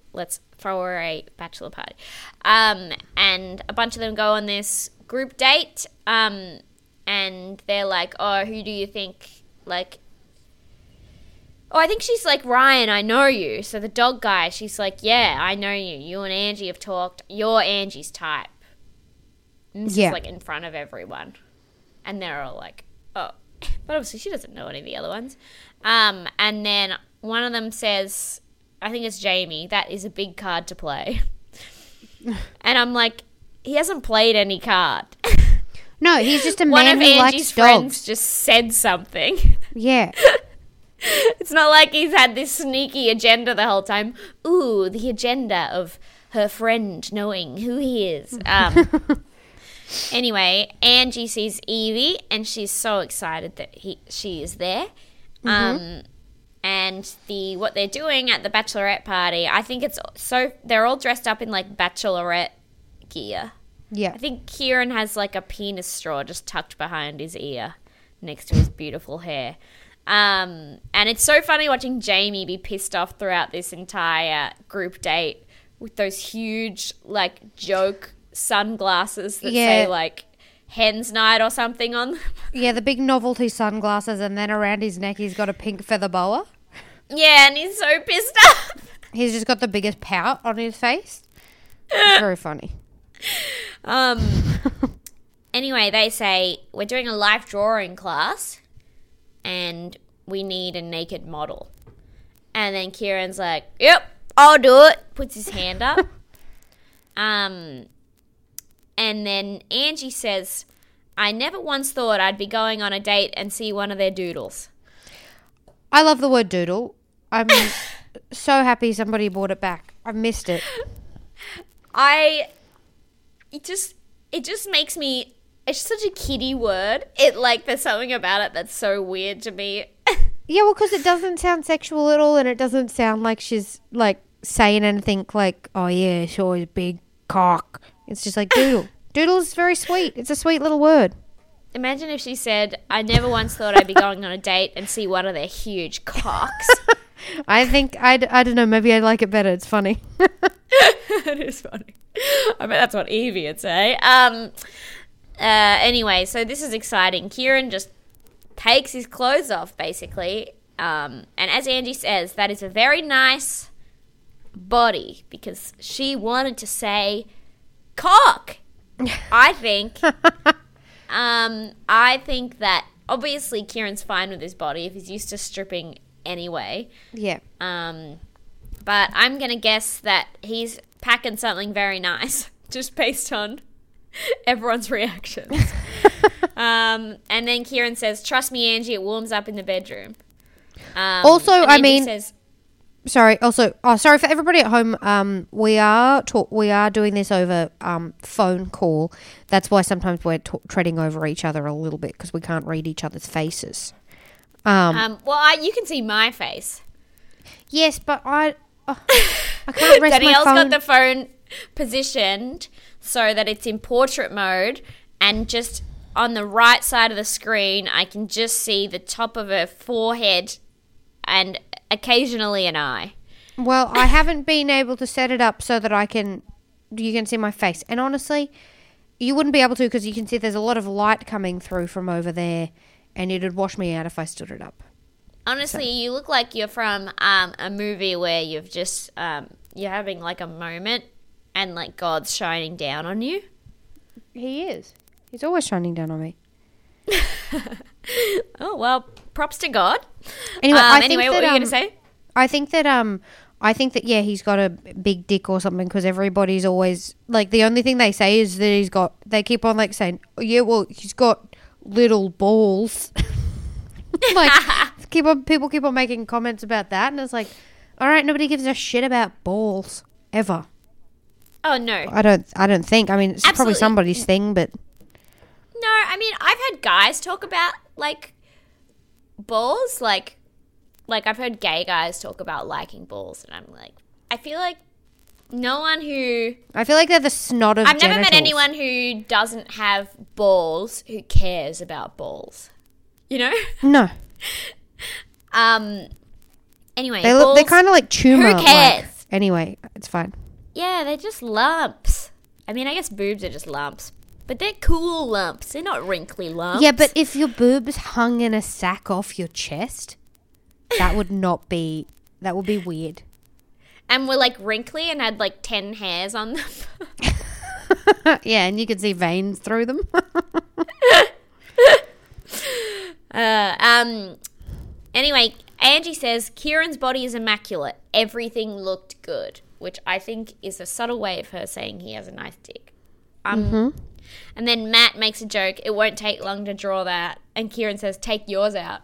let's throw her a bachelor party. And a bunch of them go on this group date. And they're like, oh, who do you think, like... Oh, I think she's like, Ryan, I know you. So the dog guy, she's like, yeah, I know you. You and Angie have talked. You're Angie's type. And this is like in front of everyone. And they're all like, oh. But obviously she doesn't know any of the other ones. And then one of them says, I think it's Jamie, that is a big card to play. And I'm like, he hasn't played any card. No, he's just a One man of who Angie's likes friends dogs. just said something. Yeah. It's not like he's had this sneaky agenda the whole time. Ooh, the agenda of her friend knowing who he is. Anyway, Angie sees Evie, and she's so excited that she is there. And what they're doing at the bachelorette party, I think it's so they're all dressed up in like bachelorette gear. Yeah. I think Kieran has like a penis straw just tucked behind his ear next to his beautiful hair. And it's so funny watching Jamie be pissed off throughout this entire group date with those huge, like, joke sunglasses that say, like, Hen's Night or something on them. Yeah, the big novelty sunglasses, and then around his neck he's got a pink feather boa. Yeah, and he's so pissed off. He's just got the biggest pout on his face. It's very funny. Anyway, they say, we're doing a life drawing class, and we need a naked model. And then Kieran's like, yep, I'll do it. Puts his hand up. And then Angie says, I never once thought I'd be going on a date and see one of their doodles. I love the word doodle. I'm so happy somebody brought it back. I missed it. It just makes me... It's such a kiddie word. There's something about it that's so weird to me. Yeah, well, because it doesn't sound sexual at all, and it doesn't sound like she's, like, saying anything like, oh, yeah, sure, he's a big cock. It's just like doodle. Doodle is very sweet. It's a sweet little word. Imagine if she said, I never once thought I'd be going on a date and see one of their huge cocks. I think, I don't know, maybe I like it better. It's funny. It is funny. I bet that's what Evie would say. Anyway, so this is exciting. Kieran just takes his clothes off, basically. And as Angie says, that is a very nice body, because she wanted to say cock, I think. I think that obviously Kieran's fine with his body if he's used to stripping anyway. Yeah. But I'm going to guess that he's packing something very nice, just based on everyone's reactions. And then Kieran says, trust me, Angie, it warms up in the bedroom. Also, I mean... Says, sorry for everybody at home. We are doing this over phone call. That's why sometimes we're treading over each other a little bit, because we can't read each other's faces. You can see my face. Yes, but I can't rest Danielle's my phone. got the phone positioned so that it's in portrait mode, and just on the right side of the screen, I can just see the top of her forehead and occasionally an eye. Well, I haven't been able to set it up so that you can see my face. And honestly, you wouldn't be able to, because you can see there's a lot of light coming through from over there, and it'd wash me out if I stood it up. Honestly, you look like you're from a movie where you've just you're having like a moment, and like God's shining down on you. He is. He's always shining down on me. Oh, well, props to God. Anyway, what were you going to say? I think that yeah, he's got a big dick or something, because everybody's always like, the only thing they say is that they keep on like saying, oh, yeah, well, he's got little balls. Like, people keep on making comments about that, and it's like, all right, nobody gives a shit about balls ever. Oh no, I don't think. I mean, it's probably somebody's thing, but no. I mean, I've heard guys talk about like balls, like I've heard gay guys talk about liking balls, and I'm like, I feel like no one who... I feel like they're the snot of I've never genitals. met anyone who doesn't have balls who cares about balls. You know? No. Anyway, They're kind of like tumor. Who cares? Anyway, It's fine. Yeah, they're just lumps. I mean, I guess boobs are just lumps. But they're cool lumps. They're not wrinkly lumps. Yeah, but if your boobs hung in a sack off your chest, that would be weird. And were like wrinkly and had like 10 hairs on them. Yeah, and you could see veins through them. Anyway, Angie says, Kieran's body is immaculate. Everything looked good. Which I think is a subtle way of her saying he has a nice dick. And then Matt makes a joke, it won't take long to draw that. And Kieran says, take yours out.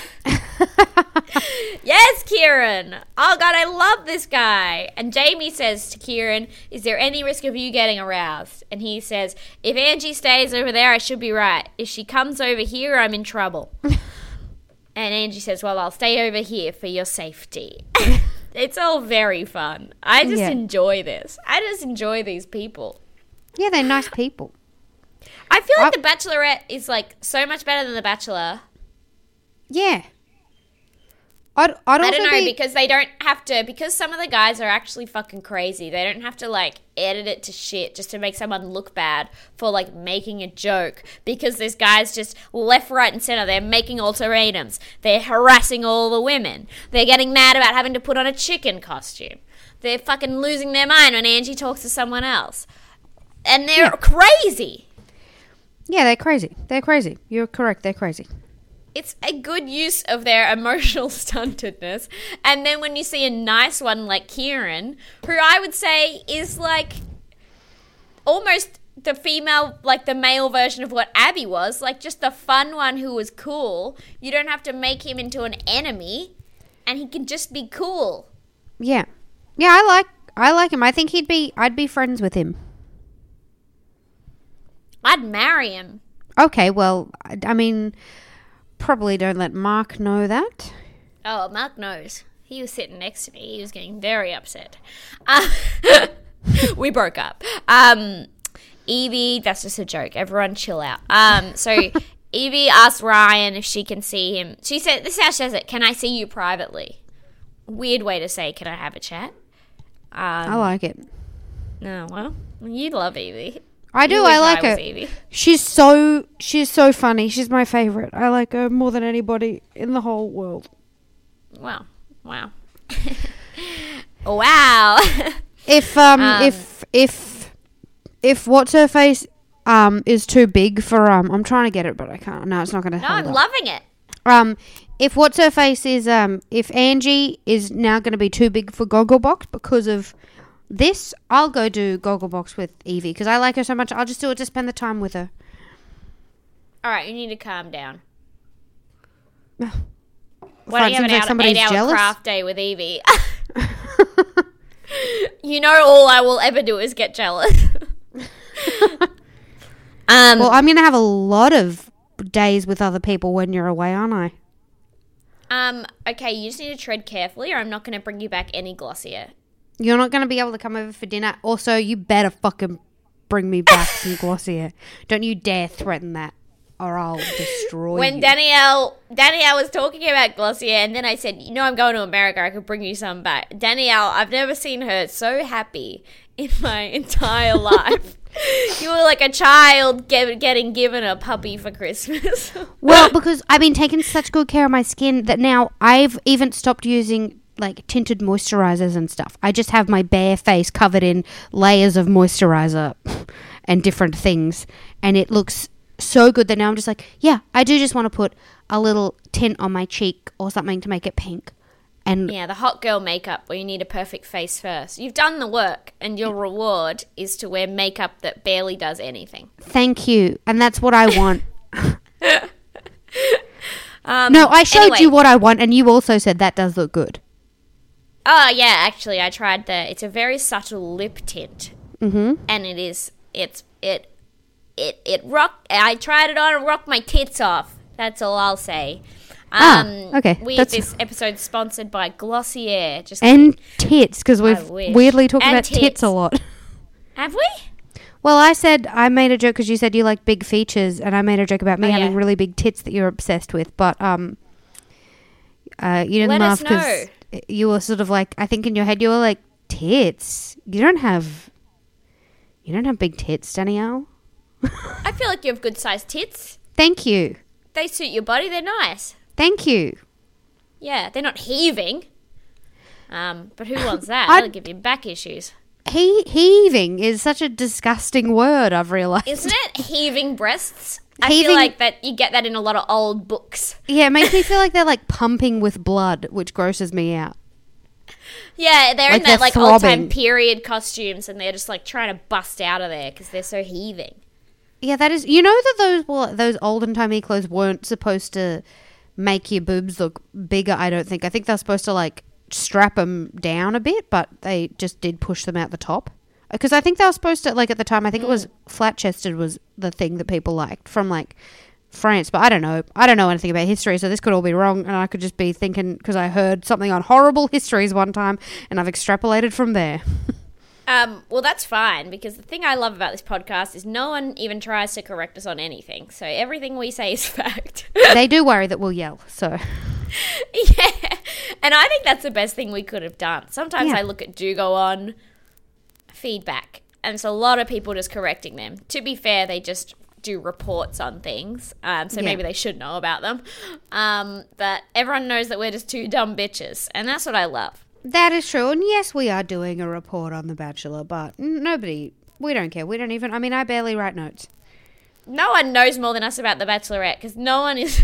Yes, Kieran. Oh, God, I love this guy. And Jamie says to Kieran, is there any risk of you getting aroused? And he says, if Angie stays over there, I should be right. If she comes over here, I'm in trouble. And Angie says, well, I'll stay over here for your safety. It's all very fun. I just enjoy this. I just enjoy these people. Yeah, they're nice people. I feel like The Bachelorette is like so much better than The Bachelor. Yeah. I don't know, because they don't have to, because some of the guys are actually fucking crazy. They don't have to like edit it to shit just to make someone look bad for like making a joke, because there's guys just left, right and center. They're making ultimatums. They're harassing all the women. They're getting mad about having to put on a chicken costume. They're fucking losing their mind when Angie talks to someone else. And they're crazy. Yeah, they're crazy. They're crazy. You're correct. They're crazy. It's a good use of their emotional stuntedness. And then when you see a nice one like Kieran, who I would say is like almost the female, like the male version of what Abby was, like just the fun one who was cool. You don't have to make him into an enemy, and he can just be cool. Yeah. Yeah, I like him. I think I'd be friends with him. I'd marry him. Okay, well, I mean, probably don't let Mark know that. Oh, Mark knows. He was sitting next to me. He was getting very upset. We broke up. Evie, that's just a joke. Everyone chill out. So Evie asked Ryan if she can see him. She said, this is how she says it, can I see you privately? Weird way to say, can I have a chat? I like it. No, well, you love Evie. I do. I like her. Evie. She's so funny. She's my favorite. I like her more than anybody in the whole world. Wow. Wow. If what's her face is too big for I'm trying to get it but I can't. No, it's not going to. No, I'm loving it. If what's her face is if Angie is now going to be too big for Gogglebox because of this, I'll go do Gogglebox with Evie because I like her so much. I'll just do it to spend the time with her. All right, you need to calm down. Why don't you have an 8-hour craft day with Evie? You know, all I will ever do is get jealous. Well, I'm going to have a lot of days with other people when you're away, aren't I? Okay, you just need to tread carefully or I'm not going to bring you back any Glossier. You're not going to be able to come over for dinner. Also, you better fucking bring me back some Glossier. Don't you dare threaten that or I'll destroy you. When Danielle was talking about Glossier and then I said, you know, I'm going to America, I could bring you some back. Danielle, I've never seen her so happy in my entire life. You were like a child getting given a puppy for Christmas. Well, because I've been taking such good care of my skin that now I've even stopped using like tinted moisturizers and stuff. I just have my bare face covered in layers of moisturizer and different things. And it looks so good that now I'm just like, yeah, I do just want to put a little tint on my cheek or something to make it pink. And yeah, the hot girl makeup where you need a perfect face first. You've done the work and your reward is to wear makeup that barely does anything. Thank you. And that's what I want. No, I showed you what I want and you also said that does look good. Oh, yeah, actually, I tried it's a very subtle lip tint. Mm-hmm. And it rocked, I tried it on and rocked my tits off. That's all I'll say. Okay. This episode sponsored by Glossier. And tits, because we've weirdly talked about tits a lot. Have we? Well, I made a joke because you said you like big features, and I made a joke about me having really big tits that you're obsessed with, but you didn't laugh because you were sort of like, I think in your head you were like, tits. You don't have big tits, Danielle. I feel like you have good sized tits. Thank you. They suit your body. They're nice. Thank you. Yeah, they're not heaving. But who wants that? That'll give you back issues. Heaving is such a disgusting word, I've realised. Isn't it? Heaving breasts? I feel like that you get that in a lot of old books. Yeah, it makes me feel like they're like pumping with blood, which grosses me out. Yeah, they're Like in that like throbbing. old-time period costumes and they're just like trying to bust out of there because they're so heaving. Yeah, that is... You know that those olden-timey clothes weren't supposed to make your boobs look bigger, I don't think. I think they're supposed to like strap them down a bit, but they just did push them out the top. Because I think they were supposed to, like at the time, I think it was flat-chested was the thing that people liked from like France. But I don't know. I don't know anything about history, so this could all be wrong. And I could just be thinking because I heard something on Horrible Histories one time and I've extrapolated from there. Well, that's fine because the thing I love about this podcast is no one even tries to correct us on anything. So everything we say is fact. They do worry that we'll yell, so... Yeah. And I think that's the best thing we could have done. Sometimes Yeah. I look at Do Go On feedback and it's a lot of people just correcting them. To be fair, they just do reports on things, so maybe they should know about them. But everyone knows that we're just two dumb bitches, and that's what I love. That is true. And yes, we are doing a report on The Bachelor, but we don't care. We don't even... I mean, I barely write notes. No one knows more than us about The Bachelorette because no one's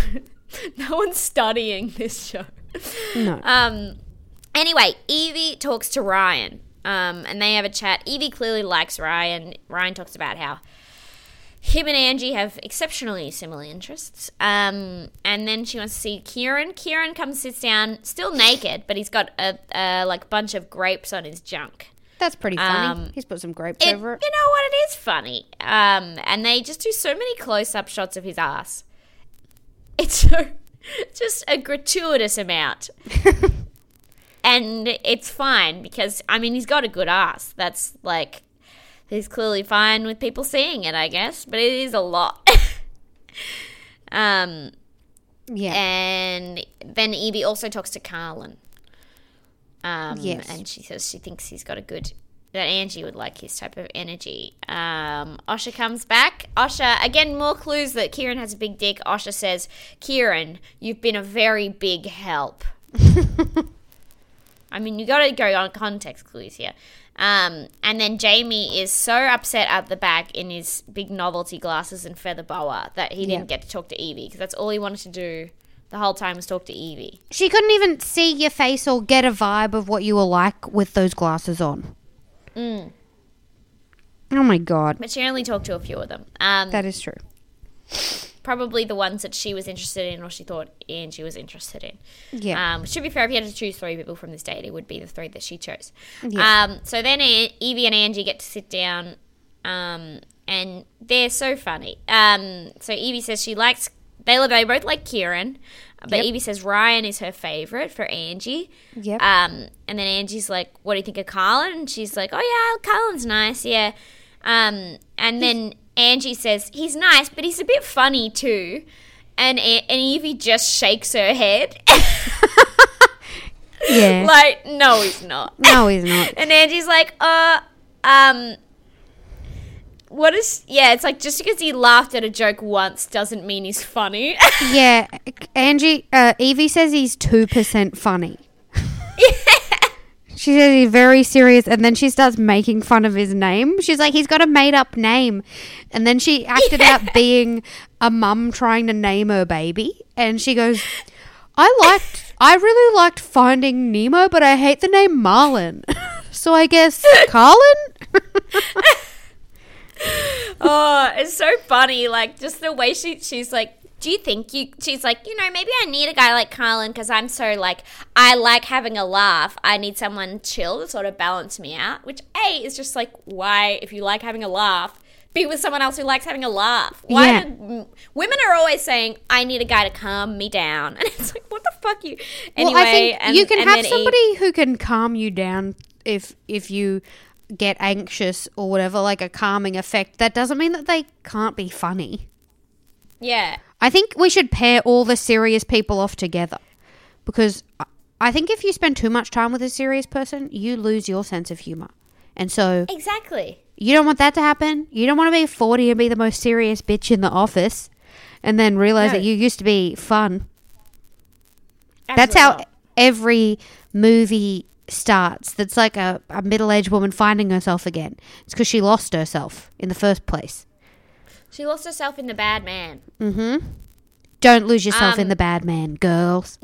studying this show. No. Anyway, Evie talks to Ryan, and they have a chat. Evie clearly likes Ryan. Ryan talks about how him and Angie have exceptionally similar interests. And then she wants to see Kieran. Kieran comes, sits down, still naked, but he's got a like bunch of grapes on his junk. That's pretty funny. He's put some grapes over it. You know what? It is funny. And they just do so many close-up shots of his ass. It's just a gratuitous amount. And it's fine because, I mean, he's got a good ass. That's like... He's clearly fine with people seeing it, I guess, but it is a lot. Yeah. And then Evie also talks to Carlin. Yes. And she says she thinks he's got that Angie would like his type of energy. Osha comes back. Osha, again, more clues that Kieran has a big dick. Osha says, Kieran, you've been a very big help. I mean, you got to go on context clues here. And then Jamie is so upset at the back in his big novelty glasses and feather boa that he didn't get to talk to Evie because that's all he wanted to do the whole time was talk to Evie. She couldn't even see your face or get a vibe of what you were like with those glasses on. Oh my God. But she only talked to a few of them. That is true. Probably the ones that she was interested in or she thought Angie was interested in. Yeah. Should be fair, if you had to choose three people from this date, it would be the three that she chose. Yeah. So then Evie and Angie get to sit down and they're so funny. So Evie says they both like Kieran, but Evie says Ryan is her favourite for Angie. Yep. And then Angie's like, what do you think of Carlin? And she's like, oh yeah, Carlin's nice, yeah. And then Angie says, he's nice, but he's a bit funny too. And Evie just shakes her head. Yeah. Like, no, he's not. No, he's not. And Angie's like, it's like just because he laughed at a joke once doesn't mean he's funny. Yeah. Evie says he's 2% funny. She says he's very serious, and then she starts making fun of his name. She's like, he's got a made-up name. And then she acted out being a mum trying to name her baby. And she goes, I really liked Finding Nemo, but I hate the name Marlin. So I guess Carlin? Oh, it's so funny. Like, just the way she's like, do you think she's like, maybe I need a guy like Carlin because I'm so like, I like having a laugh. I need someone chill to sort of balance me out, which is just like, why, if you like having a laugh, be with someone else who likes having a laugh. Why women are always saying, I need a guy to calm me down. And it's like, what the fuck you... Anyway, well, I think you can have somebody who can calm you down if you get anxious or whatever, like a calming effect. That doesn't mean that they can't be funny. Yeah. I think we should pair all the serious people off together because I think if you spend too much time with a serious person, you lose your sense of humor. And so Exactly. you don't want that to happen. You don't want to be 40 and be the most serious bitch in the office and then realize that you used to be fun. That's how every movie starts. That's like a middle-aged woman finding herself again. It's because she lost herself in the first place. She lost herself in The Bad Man. Mm-hmm. Don't lose yourself in The Bad Man, girls.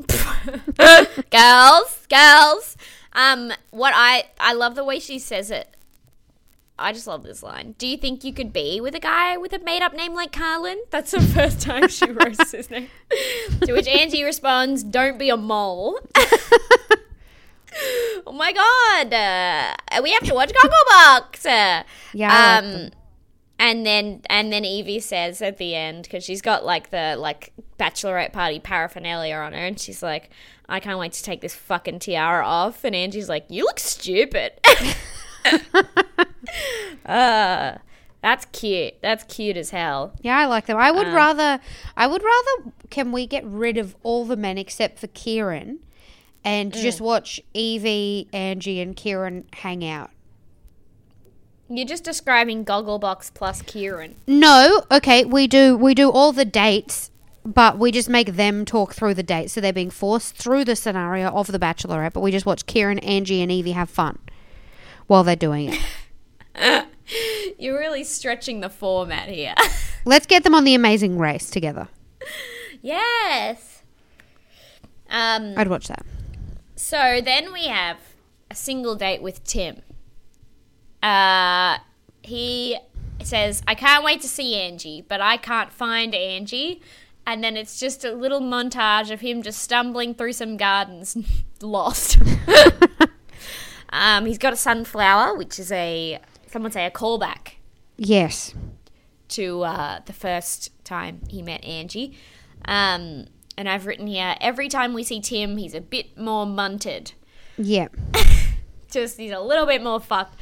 Girls. What I love the way she says it. I just love this line. Do you think you could be with a guy with a made-up name like Carlin? That's the first time she roasts his name. To which Angie responds, don't be a mole. Oh my God. We have to watch Gogglebox. Yeah, I like them. And then Evie says at the end, because she's got like the bachelorette party paraphernalia on her, and she's like, I can't wait to take this fucking tiara off. And Angie's like, you look stupid. That's cute. That's cute as hell. Yeah, I like them. I would rather, can we get rid of all the men except for Kieran and just watch Evie, Angie and Kieran hang out? You're just describing Gogglebox plus Kieran. No, okay, we do all the dates, but we just make them talk through the dates. So they're being forced through the scenario of The Bachelorette, but we just watch Kieran, Angie and Evie have fun while they're doing it. You're really stretching the format here. Let's get them on The Amazing Race together. Yes. I'd watch that. So then we have a single date with Tim. He says, I can't wait to see Angie, but I can't find Angie. And then it's just a little montage of him just stumbling through some gardens, lost. He's got a sunflower, which is some would say a callback. Yes. To the first time he met Angie. And I've written here, every time we see Tim, he's a bit more munted. Yeah. Just he's a little bit more fucked.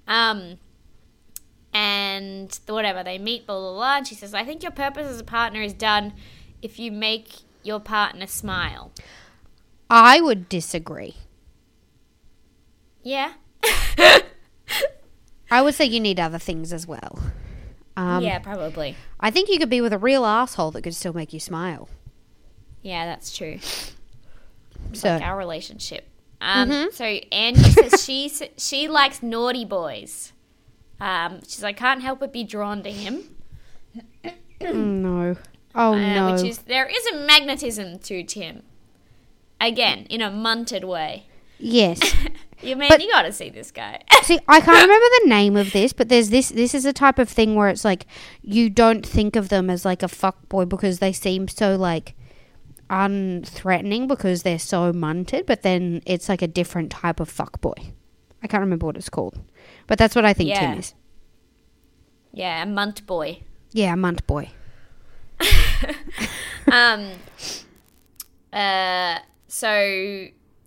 And whatever, they meet, blah, blah, blah. And she says, I think your purpose as a partner is done if you make your partner smile. I would disagree. Yeah. I would say you need other things as well. Yeah, probably. I think you could be with a real asshole that could still make you smile. Yeah, that's true. So like our relationship. So Angie says she likes naughty boys. She's like, can't help but be drawn to him. No. Oh no. Which is, there is a magnetism to Tim. Again, in a munted way. Yes. You gotta see this guy. See, I can't remember the name of this, but there's this is a type of thing where it's like you don't think of them as like a fuckboy because they seem so like unthreatening because they're so munted, but then it's like a different type of fuckboy. I can't remember what it's called. But that's what I think Tim is. Yeah, a munt boy. Yeah, a munt boy. So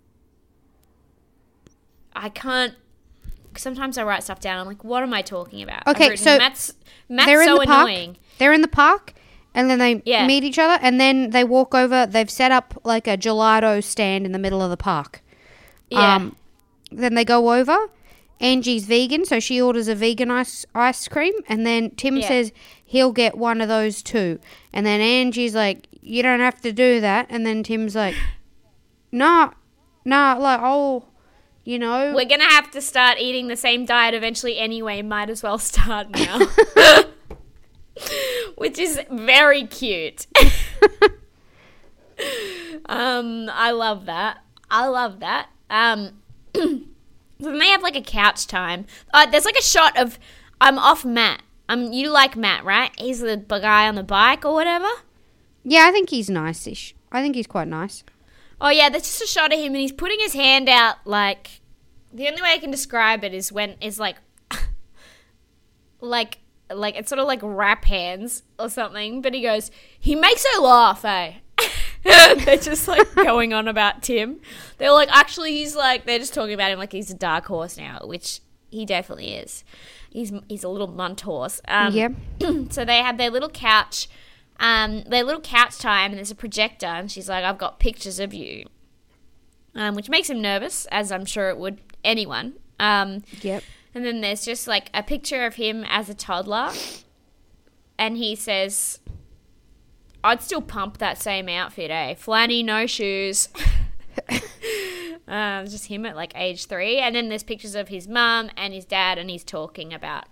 I can't. Sometimes I write stuff down. I'm like, what am I talking about? Okay, so Matt's they're so in the park. annoying. They're in the park, and then they meet each other, and then they walk over. They've set up like a gelato stand in the middle of the park. Yeah. Then they go over. Angie's vegan, so she orders a vegan ice cream, and then Tim says he'll get one of those too. And then Angie's like, you don't have to do that. And then Tim's like, nah, like, oh, you know. We're going to have to start eating the same diet eventually anyway. Might as well start now. Which is very cute. I love that. Then they have like a couch time. There's like a shot of, I'm off Matt. You like Matt, right? He's the guy on the bike or whatever. Yeah, I think he's nice-ish. I think he's quite nice. Oh yeah, there's just a shot of him and he's putting his hand out like, the only way I can describe it is when it's like it's sort of like rap hands or something. But he goes, he makes her laugh, eh? They're just like going on about Tim. They're like, actually, he's like, they're just talking about him like he's a dark horse now, which he definitely is. He's a little munt horse. So they have their little couch time, and there's a projector, and she's like, I've got pictures of you. which makes him nervous, as I'm sure it would anyone. Yep. And then there's just like a picture of him as a toddler, and he says, I'd still pump that same outfit, Flanny, no shoes. Just him at like age 3. And then there's pictures of his mum and his dad, and he's talking about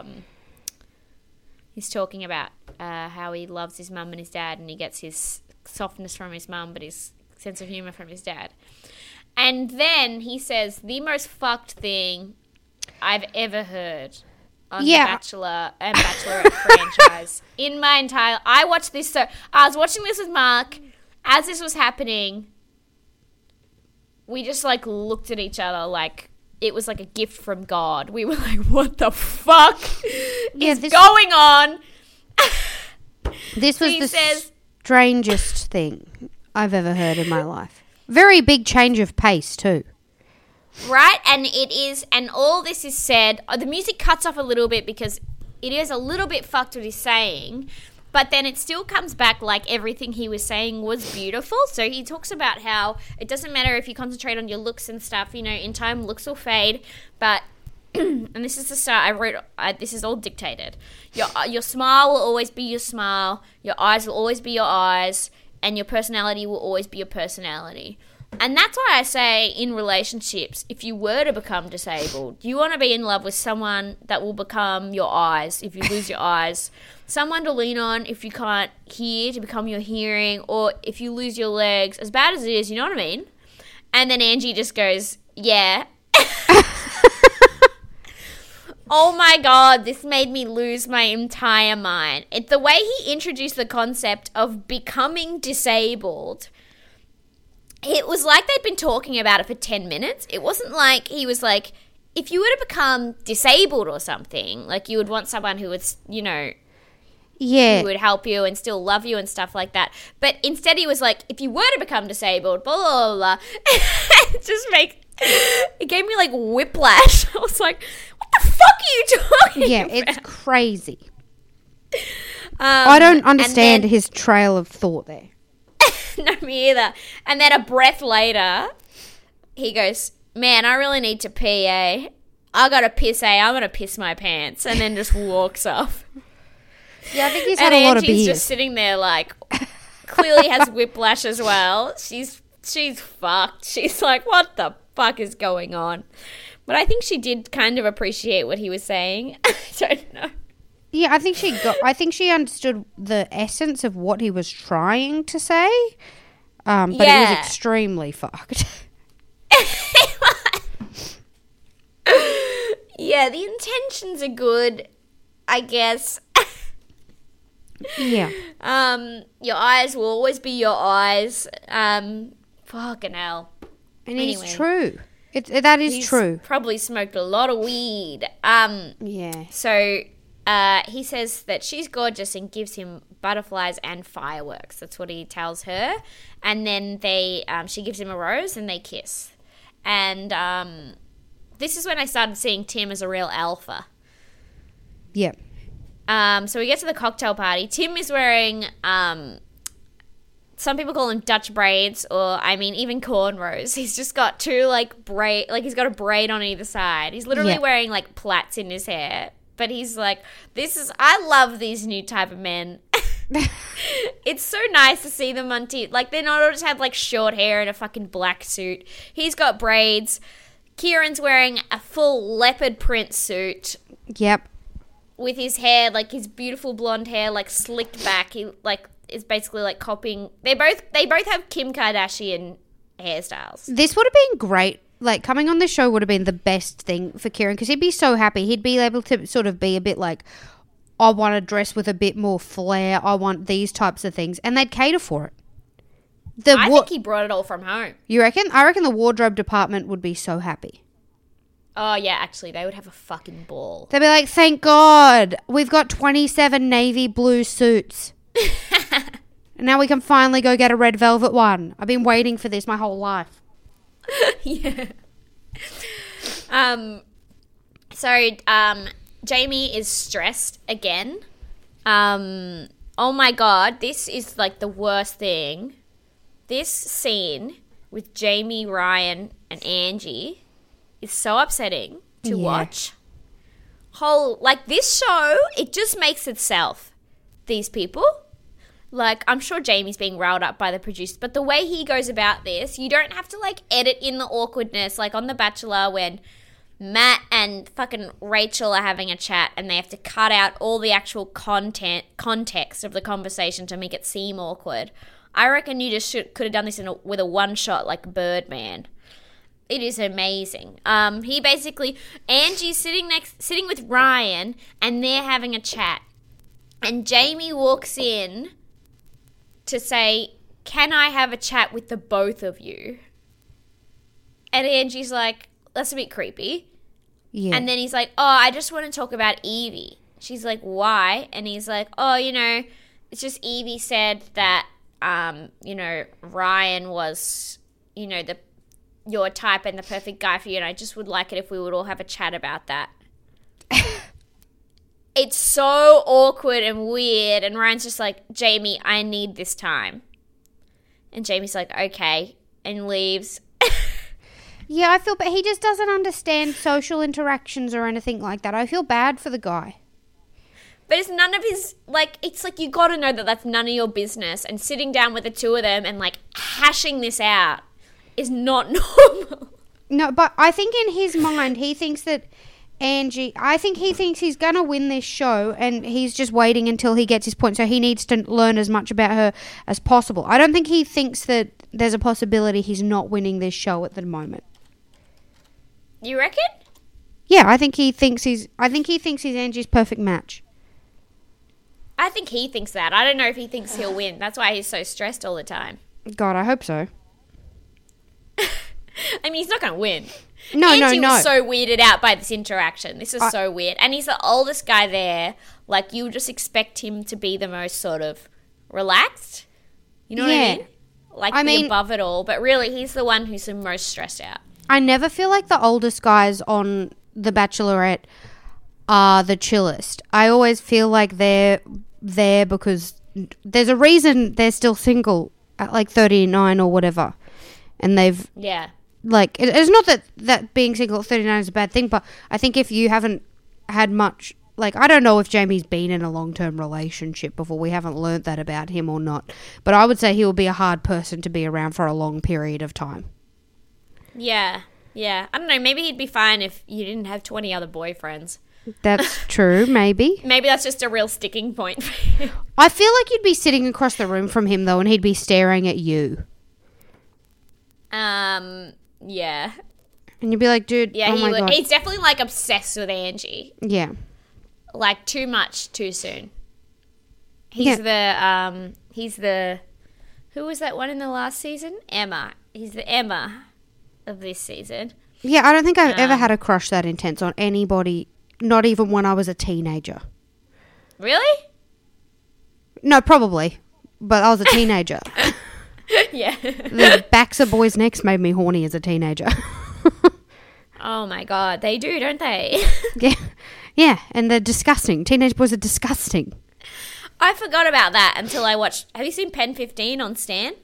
how he loves his mum and his dad, and he gets his softness from his mum but his sense of humour from his dad. And then he says the most fucked thing I've ever heard on the Bachelor and Bachelorette franchise in my entire... I was watching this with Mark. As this was happening, we just like looked at each other like it was like a gift from God. We were like, what the fuck is going on? This was the strangest thing I've ever heard in my life. Very big change of pace too. Right? And it is, and all this is said, the music cuts off a little bit because it is a little bit fucked what he's saying, but then it still comes back like everything he was saying was beautiful. So he talks about how it doesn't matter if you concentrate on your looks and stuff, in time looks will fade, but and this is the start. This is all dictated. Your smile will always be your smile. Your eyes will always be your eyes, and your personality will always be your personality. And that's why I say in relationships, if you were to become disabled, you want to be in love with someone that will become your eyes if you lose your eyes. Someone to lean on if you can't hear, to become your hearing, or if you lose your legs, as bad as it is, you know what I mean? And then Angie just goes, yeah. Oh my God, this made me lose my entire mind. The way he introduced the concept of becoming disabled, it was like they'd been talking about it for 10 minutes. It wasn't like he was like, if you were to become disabled or something, like you would want someone who would, who would help you and still love you and stuff like that. But instead he was like, if you were to become disabled, blah, blah, blah, blah. It gave me like whiplash. I was like, what the fuck are you talking about? Yeah, it's crazy. I don't understand his trail of thought there. No, me either. And then a breath later, he goes, man, I really need to pee, I gotta piss, I'm gonna piss my pants. And then just walks off. Yeah, I think he's had a lot of beers. And Angie's just sitting there like, clearly has whiplash as well. She's fucked. She's like, what the fuck is going on? But I think she did kind of appreciate what he was saying. I don't know. Yeah, I think she understood the essence of what he was trying to say. But it was extremely fucked. Yeah, the intentions are good, I guess. Yeah. Your eyes will always be your eyes. Fucking hell. And it's true. That is he's true. Probably smoked a lot of weed. Yeah. So he says that she's gorgeous and gives him butterflies and fireworks. That's what he tells her. And then she gives him a rose and they kiss. And this is when I started seeing Tim as a real alpha. Yep. So we get to the cocktail party. Tim is wearing, some people call them Dutch braids, or even cornrows. He's just got two he's got a braid on either side. He's literally wearing like plaits in his hair. But he's like, I love these new type of men. It's so nice to see them on TV. Like, they not just have like short hair and a fucking black suit. He's got braids. Kieran's wearing a full leopard print suit. Yep. With his hair, like his beautiful blonde hair, like slicked back. He like is basically like copying. They both have Kim Kardashian hairstyles. This would have been great. Like, coming on this show would have been the best thing for Kieran, because he'd be so happy. He'd be able to sort of be a bit like, I want to dress with a bit more flair. I want these types of things. And they'd cater for it. I think he brought it all from home. You reckon? I reckon the wardrobe department would be so happy. Oh, yeah, actually, they would have a fucking ball. They'd be like, thank God, we've got 27 navy blue suits. And now we can finally go get a red velvet one. I've been waiting for this my whole life. Yeah. So Jamie is stressed again. Oh my God, this is like the worst thing. This scene with Jamie, Ryan, and Angie is so upsetting to watch. Like, this show, it just makes itself. These people. Like, I'm sure Jamie's being riled up by the producers, but the way he goes about this, you don't have to, like, edit in the awkwardness. Like, on The Bachelor, when Matt and fucking Rachel are having a chat and they have to cut out all the actual context of the conversation to make it seem awkward. I reckon you just could have done this with a one-shot, like Birdman. It is amazing. He basically, Angie's sitting with Ryan, and they're having a chat. And Jamie walks in to say, "Can I have a chat with the both of you?" And Angie's like, "That's a bit creepy." Yeah. And then he's like, "Oh, I just want to talk about Evie." She's like, "Why?" And he's like, "Oh, it's just Evie said that, Ryan was, your type and the perfect guy for you, and I just would like it if we would all have a chat about that." It's so awkward and weird, and Ryan's just like, "Jamie, I need this time." And Jamie's like, "Okay," and leaves. Yeah, I feel, but he just doesn't understand social interactions or anything like that. I feel bad for the guy. But it's none of his, like, it's like you got to know that that's none of your business, and sitting down with the two of them and, like, hashing this out is not normal. No, but I think in his mind, he thinks that I think he thinks he's going to win this show, and he's just waiting until he gets his point, so he needs to learn as much about her as possible. I don't think he thinks that there's a possibility he's not winning this show at the moment. You reckon? Yeah, I think he thinks he's Angie's perfect match. I think he thinks that. I don't know if he thinks he'll win. That's why he's so stressed all the time. God, I hope so. I mean, he's not going to win. No. Angie was so weirded out by this interaction. This is so weird. And he's the oldest guy there. Like, you would just expect him to be the most sort of relaxed. You know what I mean? Like, be above it all. But really, he's the one who's the most stressed out. I never feel like the oldest guys on The Bachelorette are the chillest. I always feel like they're there because there's a reason they're still single at like 39 or whatever. And they've... Yeah. Like, it's not that being single at 39 is a bad thing, but I think if you haven't had much... Like, I don't know if Jamie's been in a long-term relationship before. We haven't learnt that about him or not. But I would say he will be a hard person to be around for a long period of time. Yeah. I don't know. Maybe he'd be fine if you didn't have 20 other boyfriends. That's true, maybe. Maybe that's just a real sticking point for him. I feel like you'd be sitting across the room from him, though, and he'd be staring at you. Yeah. And you'd be like, dude, yeah, oh my God. He's definitely, like, obsessed with Angie. Yeah. Like, too much, too soon. He's the, who was that one in the last season? Emma. He's the Emma of this season. Yeah, I don't think I've ever had a crush that intense on anybody, not even when I was a teenager. Really? No, probably. But I was a teenager. Yeah. The backs of boys' necks made me horny as a teenager. Oh my God, they do, don't they? Yeah, and they're disgusting. Teenage boys are disgusting. I forgot about that until I watched... Have you seen Pen 15 on Stan?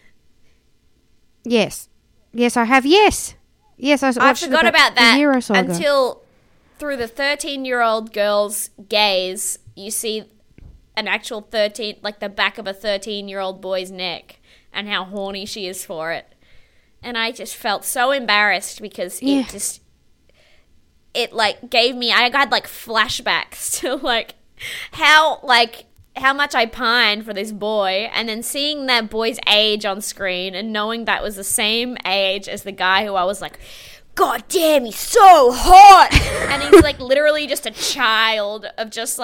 Yes. Yes, I have. Yes, I forgot about that a year or so ago. Until through the 13-year-old girl's gaze, you see an actual 13... Like the back of a 13-year-old boy's neck and how horny she is for it. And I just felt so embarrassed because it like gave me, I had like flashbacks to like how much I pined for this boy, and then seeing that boy's age on screen and knowing that was the same age as the guy who I was like, God damn, he's so hot. And he's like literally just a child of just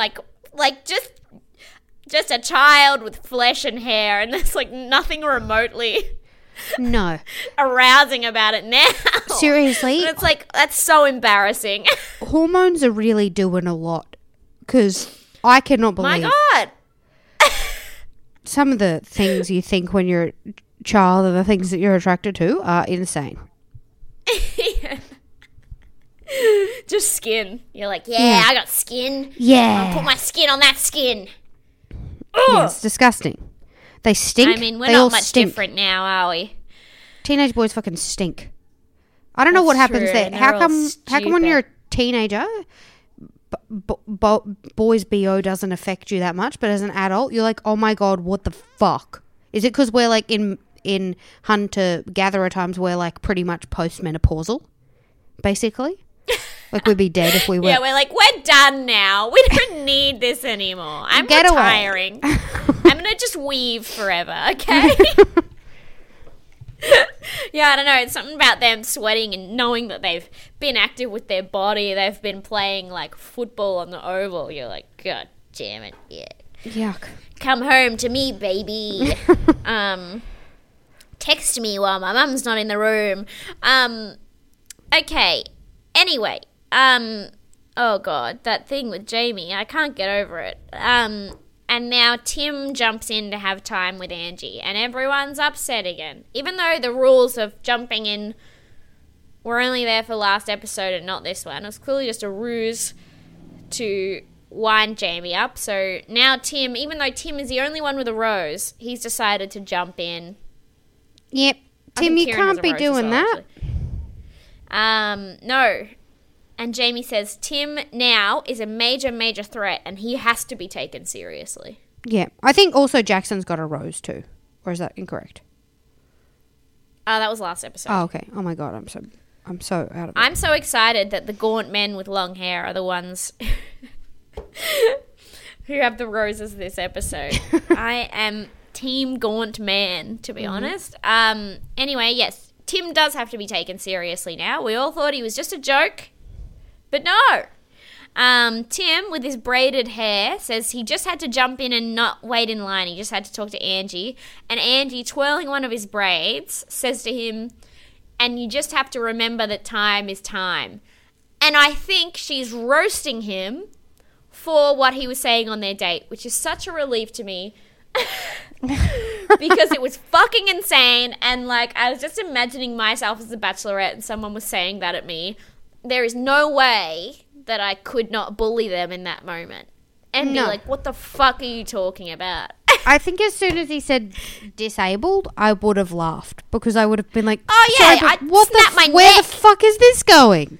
just a child with flesh and hair, and there's like nothing remotely arousing about it now. Seriously. And it's like, that's so embarrassing. Hormones are really doing a lot, because I cannot believe. My God. Some of the things you think when you're a child and the things that you're attracted to are insane. Yeah. Just skin. You're like, I got skin. Yeah. I'll put my skin on that skin. Yeah, it's disgusting. They stink. I mean, we're they not all much stink. different now, are we? Teenage boys fucking stink. I don't know what That's happens true, there. and How they're all come when you're a stupid. teenager, boys BO doesn't affect you that much, but as an adult, you're like, oh my God, what the fuck? Is it because we're like in hunter-gatherer times, we're like pretty much post-menopausal, basically? Like we'd be dead if we were. Yeah, we're like, we're done now. We don't need this anymore. I'm Get away. retiring. I'm going to just weave forever, okay? Yeah, I don't know. It's something about them sweating and knowing that they've been active with their body. They've been playing like football on the oval. You're like, God damn it. Yeah. Yuck. Come home to me, baby. Text me while my mum's not in the room. Okay. Anyway, oh God, that thing with Jamie, I can't get over it. And now Tim jumps in to have time with Angie, and everyone's upset again. Even though the rules of jumping in were only there for last episode and not this one, it was clearly just a ruse to wind Jamie up. So now Tim, even though Tim is the only one with a rose, he's decided to jump in. Yep. I Tim, think you Kieran has can't a be rose as doing well, that. No. And Jamie says Tim now is a major, major threat and he has to be taken seriously. Yeah. I think also Jackson's got a rose too. Or is that incorrect? That was last episode. Oh, okay. Oh my God, I'm so out of it. I'm so excited that the gaunt men with long hair are the ones who have the roses this episode. I am team gaunt man, to be honest. Anyway, yes, Tim does have to be taken seriously now. We all thought he was just a joke. But no. Tim, with his braided hair, says he just had to jump in and not wait in line. He just had to talk to Angie. And Angie, twirling one of his braids, says to him, and you just have to remember that time is time. And I think she's roasting him for what he was saying on their date, which is such a relief to me. Because it was fucking insane. And, like, I was just imagining myself as a bachelorette and someone was saying that at me. There is no way that I could not bully them in that moment and be like, what the fuck are you talking about? I think as soon as he said disabled, I would have laughed because I would have been like, Oh, yeah, sorry, I'd what snap my where neck. the fuck is this going?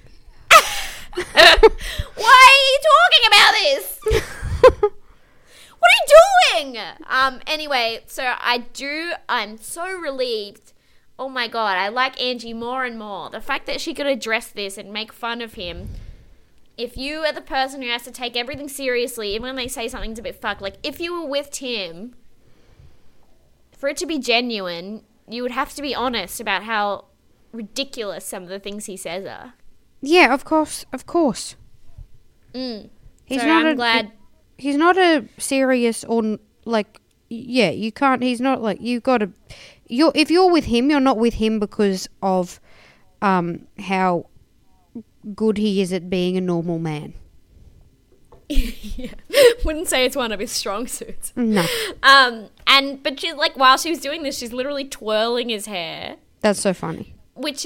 Why are you talking about this? What are you doing? Anyway, so I'm so relieved. Oh my God, I like Angie more and more. The fact that she could address this and make fun of him. If you are the person who has to take everything seriously, even when they say something's a bit fucked, like if you were with Tim, for it to be genuine, you would have to be honest about how ridiculous some of the things he says are. Yeah, of course. Mm. He's So not I'm glad. He's not a serious or like. Yeah, you can't. He's not like you got to. If you're with him, you're not with him because of how good he is at being a normal man. Yeah. Wouldn't say it's one of his strong suits. No, But she's like, while she was doing this, she's literally twirling his hair, that's so funny.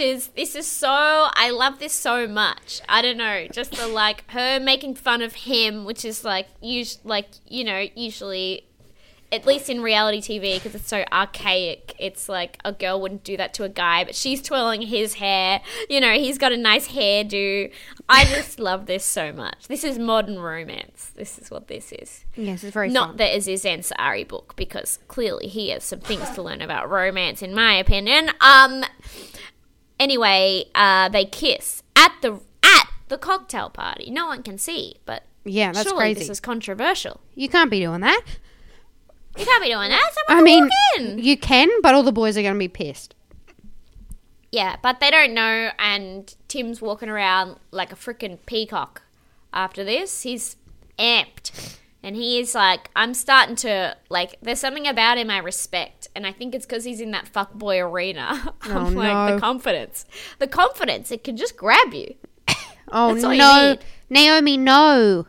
I love this so much. I don't know, just the like her making fun of him, which is like usually, at least in reality TV, because it's so archaic, it's like a girl wouldn't do that to a guy, but she's twirling his hair. You know, he's got a nice hairdo. I just love this so much. This is modern romance. This is what this is. Yes, it's very Not fun. the Aziz Ansari book, because clearly he has some things to learn about romance, in my opinion. Anyway, they kiss at the cocktail party. No one can see, but Yeah, that's surely crazy. this is controversial. You can't be doing that. You can't be doing that. I Someone mean, walk in. you can, but all the boys are going to be pissed. Yeah, but they don't know, and Tim's walking around like a freaking peacock after this. He's amped. And he is like, I'm starting to, like, there's something about him I respect. And I think it's because he's in that fuckboy arena. I'm like, no. the confidence. The confidence, it can just grab you. Oh, That's all you no. need. Naomi, no.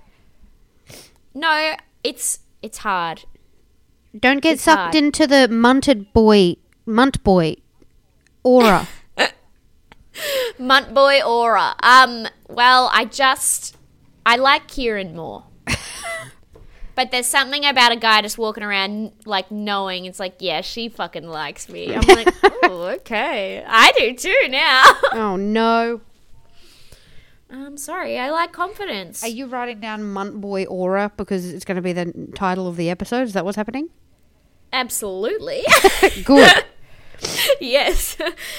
No, it's hard. Don't get It's sucked hard. into the munt boy aura. Munt boy aura. Well, I like Kieran more. But there's something about a guy just walking around, like, knowing it's like, yeah, she fucking likes me. I'm like, oh, okay. I do too now. Oh, no. I'm sorry. I like confidence. Are you writing down Munt Boy Aura because it's going to be the title of the episode? Is that what's happening? Absolutely. Good. Yes.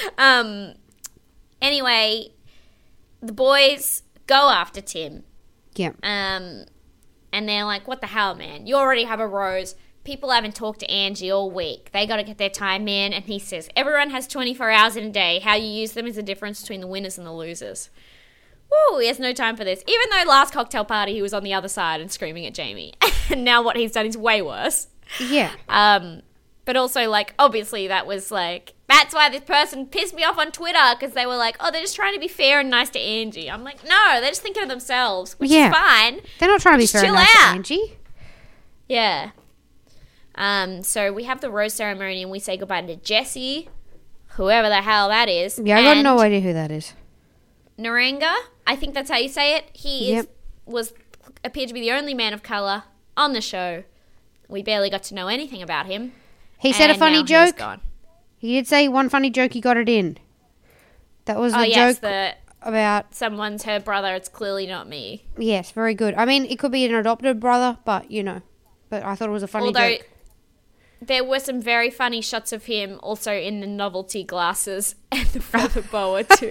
Anyway, the boys go after Tim. Yeah. And they're like, what the hell, man? You already have a rose. People haven't talked to Angie all week. They got to get their time in. And he says, everyone has 24 hours in a day. How you use them is the difference between the winners and the losers. Woo, he has no time for this. Even though last cocktail party he was on the other side and screaming at Jamie. And now what he's done is way worse. Yeah. But also, like, obviously that was, like, that's why this person pissed me off on Twitter because they were like, oh, they're just trying to be fair and nice to Angie. I'm like, no, they're just thinking of themselves, which is fine. They're not trying to be Just fair and chill nice to out. Angie. Yeah. So we have the rose ceremony and we say goodbye to Jesse, whoever the hell that is. Yeah, I got no idea who that is. Naranga, I think that's how you say it. He appeared to be the only man of colour on the show. We barely got to know anything about him. He said a And funny now he's joke. gone. He did say one funny joke. He got it in. That was the joke about someone's her brother. It's clearly not me. Yes, very good. I mean, it could be an adopted brother, but you know. But I thought it was a funny joke. There were some very funny shots of him also in the novelty glasses and the feather boa too.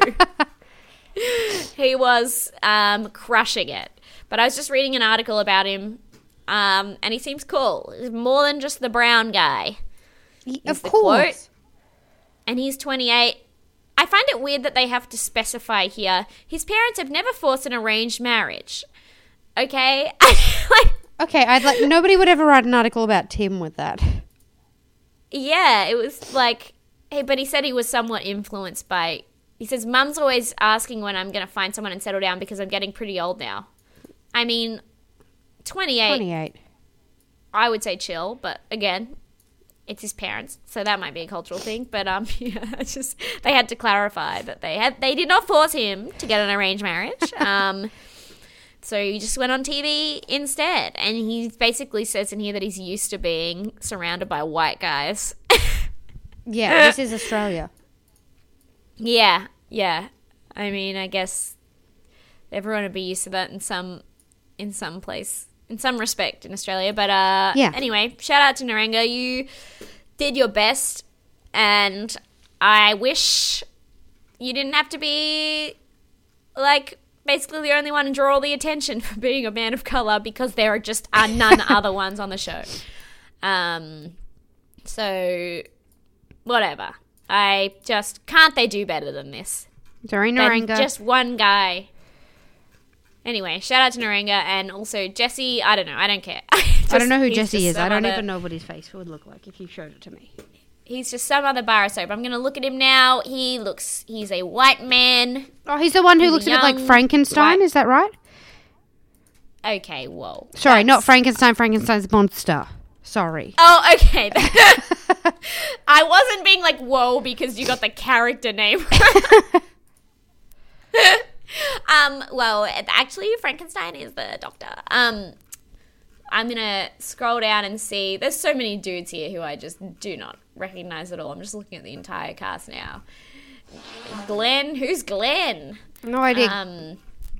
He was crushing it. But I was just reading an article about him, and he seems cool. He's more than just the brown guy. Of course. And he's 28. I find it weird that they have to specify here. His parents have never forced an arranged marriage. Okay? Okay, nobody would ever write an article about Tim with that. Yeah, it was like, hey, but he said he was somewhat influenced by, he says, Mum's always asking when I'm going to find someone and settle down because I'm getting pretty old now. I mean, 28. I would say chill, but again, it's his parents, so that might be a cultural thing. But yeah, it's just they had to clarify that they did not force him to get an arranged marriage. So he just went on TV instead, and he basically says in here that he's used to being surrounded by white guys. Yeah, this is Australia. Yeah. I mean, I guess everyone would be used to that in some place. In some respect in Australia. But yeah. Anyway, shout out to Naranga. You did your best. And I wish you didn't have to be, like, basically the only one and draw all the attention for being a man of colour because there are just none other ones on the show. So, whatever. Can't they do better than this? Sorry, Naranga. Than just one guy. Anyway, shout out to Naranga and also Jesse. I don't know. I don't care. I don't know who Jesse is. I don't even know what his face would look like if you showed it to me. He's just some other bar soap. I'm going to look at him now. He's a white man. Oh, he's the one who looks a bit like Frankenstein. Is that right? Okay, whoa. Sorry, not Frankenstein. Frankenstein's monster. Sorry. Oh, okay. I wasn't being like, whoa, because you got the character name. Well, actually, Frankenstein is the doctor. I'm going to scroll down and see. There's so many dudes here who I just do not recognize at all. I'm just looking at the entire cast now. Glenn? Who's Glenn? No idea.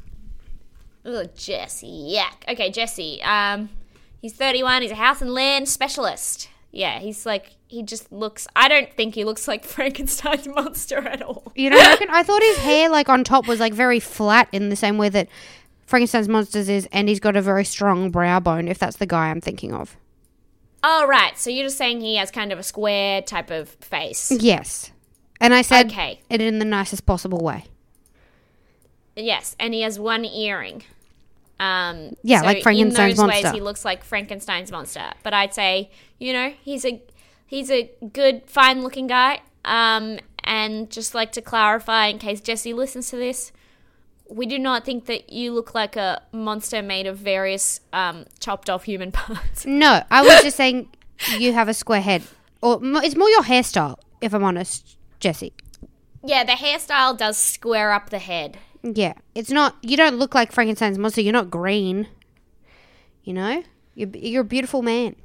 Jesse. Yuck. Okay, Jesse. He's 31. He's a house and land specialist. Yeah, he's like, he just looks, I don't think he looks like Frankenstein's monster at all. You don't reckon? I thought his hair, like, on top was, like, very flat in the same way that Frankenstein's monsters is, and he's got a very strong brow bone, if that's the guy I'm thinking of. Oh, right. So you're just saying he has kind of a square type of face. Yes. And I said it in the nicest possible way. Yes, and he has one earring. Yeah, so like Frankenstein's monster. In those ways, he looks like Frankenstein's monster. But I'd say, you know, he's a good, fine-looking guy. And just like to clarify, in case Jesse listens to this, we do not think that you look like a monster made of various chopped off human parts. No, I was just saying you have a square head. Or it's more your hairstyle, if I'm honest, Jesse. Yeah, the hairstyle does square up the head. Yeah, it's not, you don't look like Frankenstein's monster. You're not green, you know? You're a beautiful man.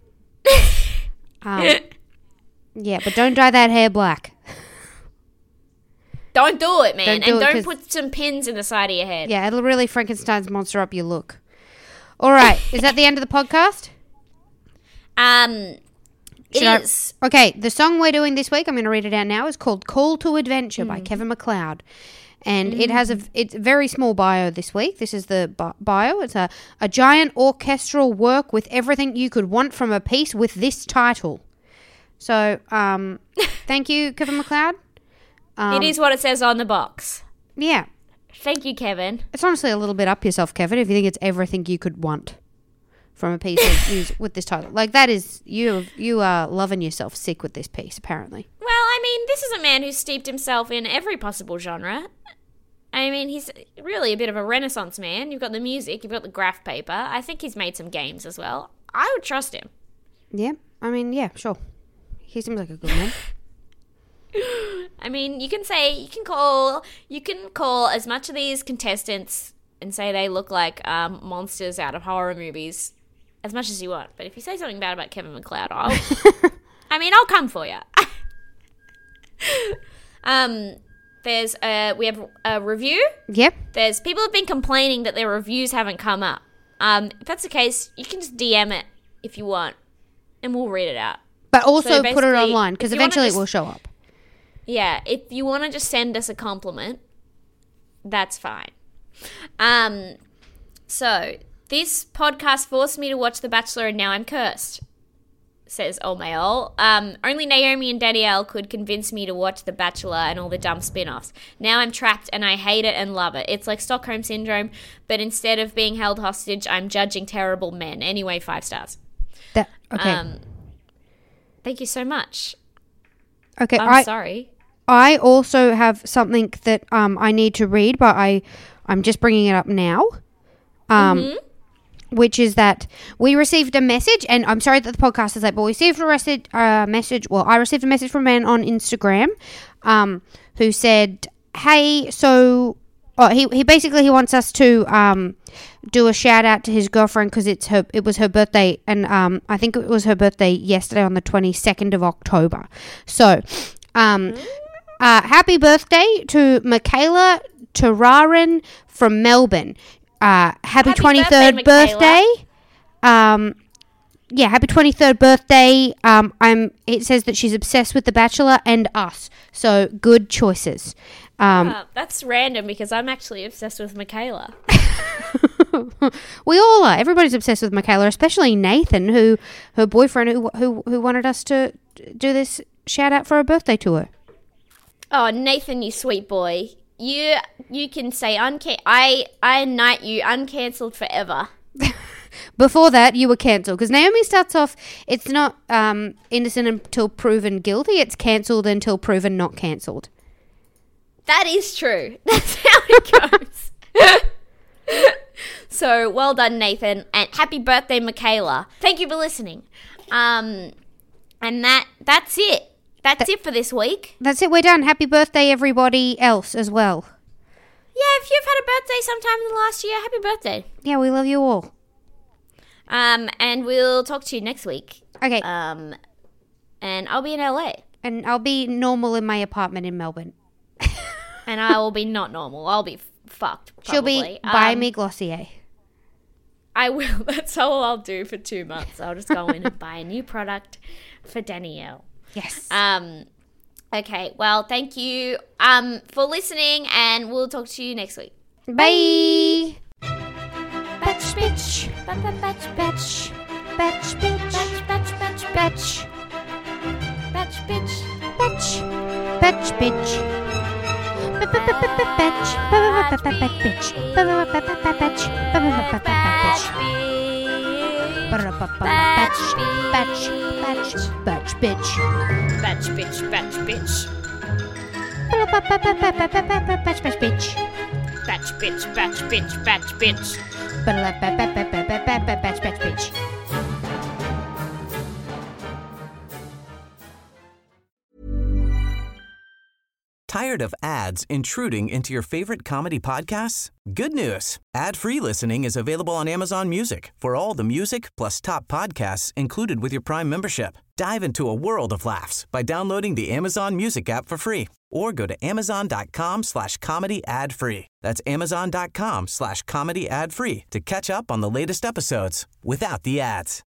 Yeah, but don't dye that hair black. Don't do it, man. Don't do it, don't 'cause- put some pins in the side of your head. Yeah, it'll really Frankenstein's monster up your look. All right, is that the end of the podcast? It Should I- is. Okay, the song we're doing this week, I'm going to read it out now, is called Call to Adventure by Kevin MacLeod. And it's a very small bio this week. This is the bio. It's a giant orchestral work with everything you could want from a piece with this title. So, thank you, Kevin MacLeod. It is what it says on the box. Yeah. Thank you, Kevin. It's honestly a little bit up yourself, Kevin, if you think it's everything you could want from a piece of music with this title. Like, that is, you are loving yourself sick with this piece, apparently. Well, I mean, this is a man who's steeped himself in every possible genre. I mean, he's really a bit of a renaissance man. You've got the music, you've got the graph paper. I think he's made some games as well. I would trust him. Yeah, I mean, yeah, sure. He seems like a good man. I mean, you can call as much of these contestants and say they look like monsters out of horror movies as much as you want. But if you say something bad about Kevin MacLeod, I'll come for you. We have a review. Yep. There's people have been complaining that their reviews haven't come up. If that's the case, you can just DM it if you want, and we'll read it out. But also So put it basically, online, because if you wanna eventually just- it will show up. Yeah, if you want to just send us a compliment, that's fine. So this podcast forced me to watch The Bachelor, and now I'm cursed, says Olmayol. Only Naomi and Danielle could convince me to watch The Bachelor and all the dumb spin-offs. Now I'm trapped and I hate it and love it. It's like Stockholm Syndrome, but instead of being held hostage, I'm judging terrible men. Anyway, 5 stars. Okay. Thank you so much. Okay. I'm sorry. I also have something that I need to read, but I'm just bringing it up now. Which is that we received a message, and I'm sorry that the podcast is late, but we received a message. Well, I received a message from a man on Instagram who said, "Hey, so he basically wants us to do a shout out to his girlfriend because it was her birthday, and I think it was her birthday yesterday on the 22nd of October. So, happy birthday to Michaela Tararan from Melbourne. Happy 23rd birthday. Yeah, happy 23rd birthday. It says that she's obsessed with The Bachelor and Us. So good choices. That's random because I'm actually obsessed with Michaela. We all are. Everybody's obsessed with Michaela, especially Nathan, her boyfriend, who wanted us to do this shout out for her birthday to her. Oh, Nathan, you sweet boy. You can say I knight you uncancelled forever. Before that, you were cancelled. Because Naomi starts off, it's not innocent until proven guilty. It's cancelled until proven not cancelled. That is true. That's how it goes. So, well done, Nathan. And happy birthday, Michaela. Thank you for listening. And that's it. That's it for this week. That's it. We're done. Happy birthday, everybody else as well. Yeah, if you've had a birthday sometime in the last year, happy birthday. Yeah, we love you all. And we'll talk to you next week. Okay. And I'll be in LA. And I'll be normal in my apartment in Melbourne. And I will be not normal. I'll be fucked, probably. She'll be buy me Glossier. I will. That's all I'll do for 2 months. I'll just go in and buy a new product for Danielle. Yes. Okay, well, thank you for listening, and we'll talk to you next week. Bye. Batch bitch. Batch bitch. Batch bitch. Batch bitch. Batch. Batch bitch. Batch. Batch bitch. Batch. Batch bitch. Batch bitch. Batch bitch. Batch bitch. Batch bitch. Batch bitch. Batch bitch. Batch bitch. Tired of ads intruding into your favorite comedy podcasts? Good news. Ad-free listening is available on Amazon Music for all the music plus top podcasts included with your Prime membership. Dive into a world of laughs by downloading the Amazon Music app for free or go to amazon.com/comedy ad-free. That's amazon.com/comedy ad-free to catch up on the latest episodes without the ads.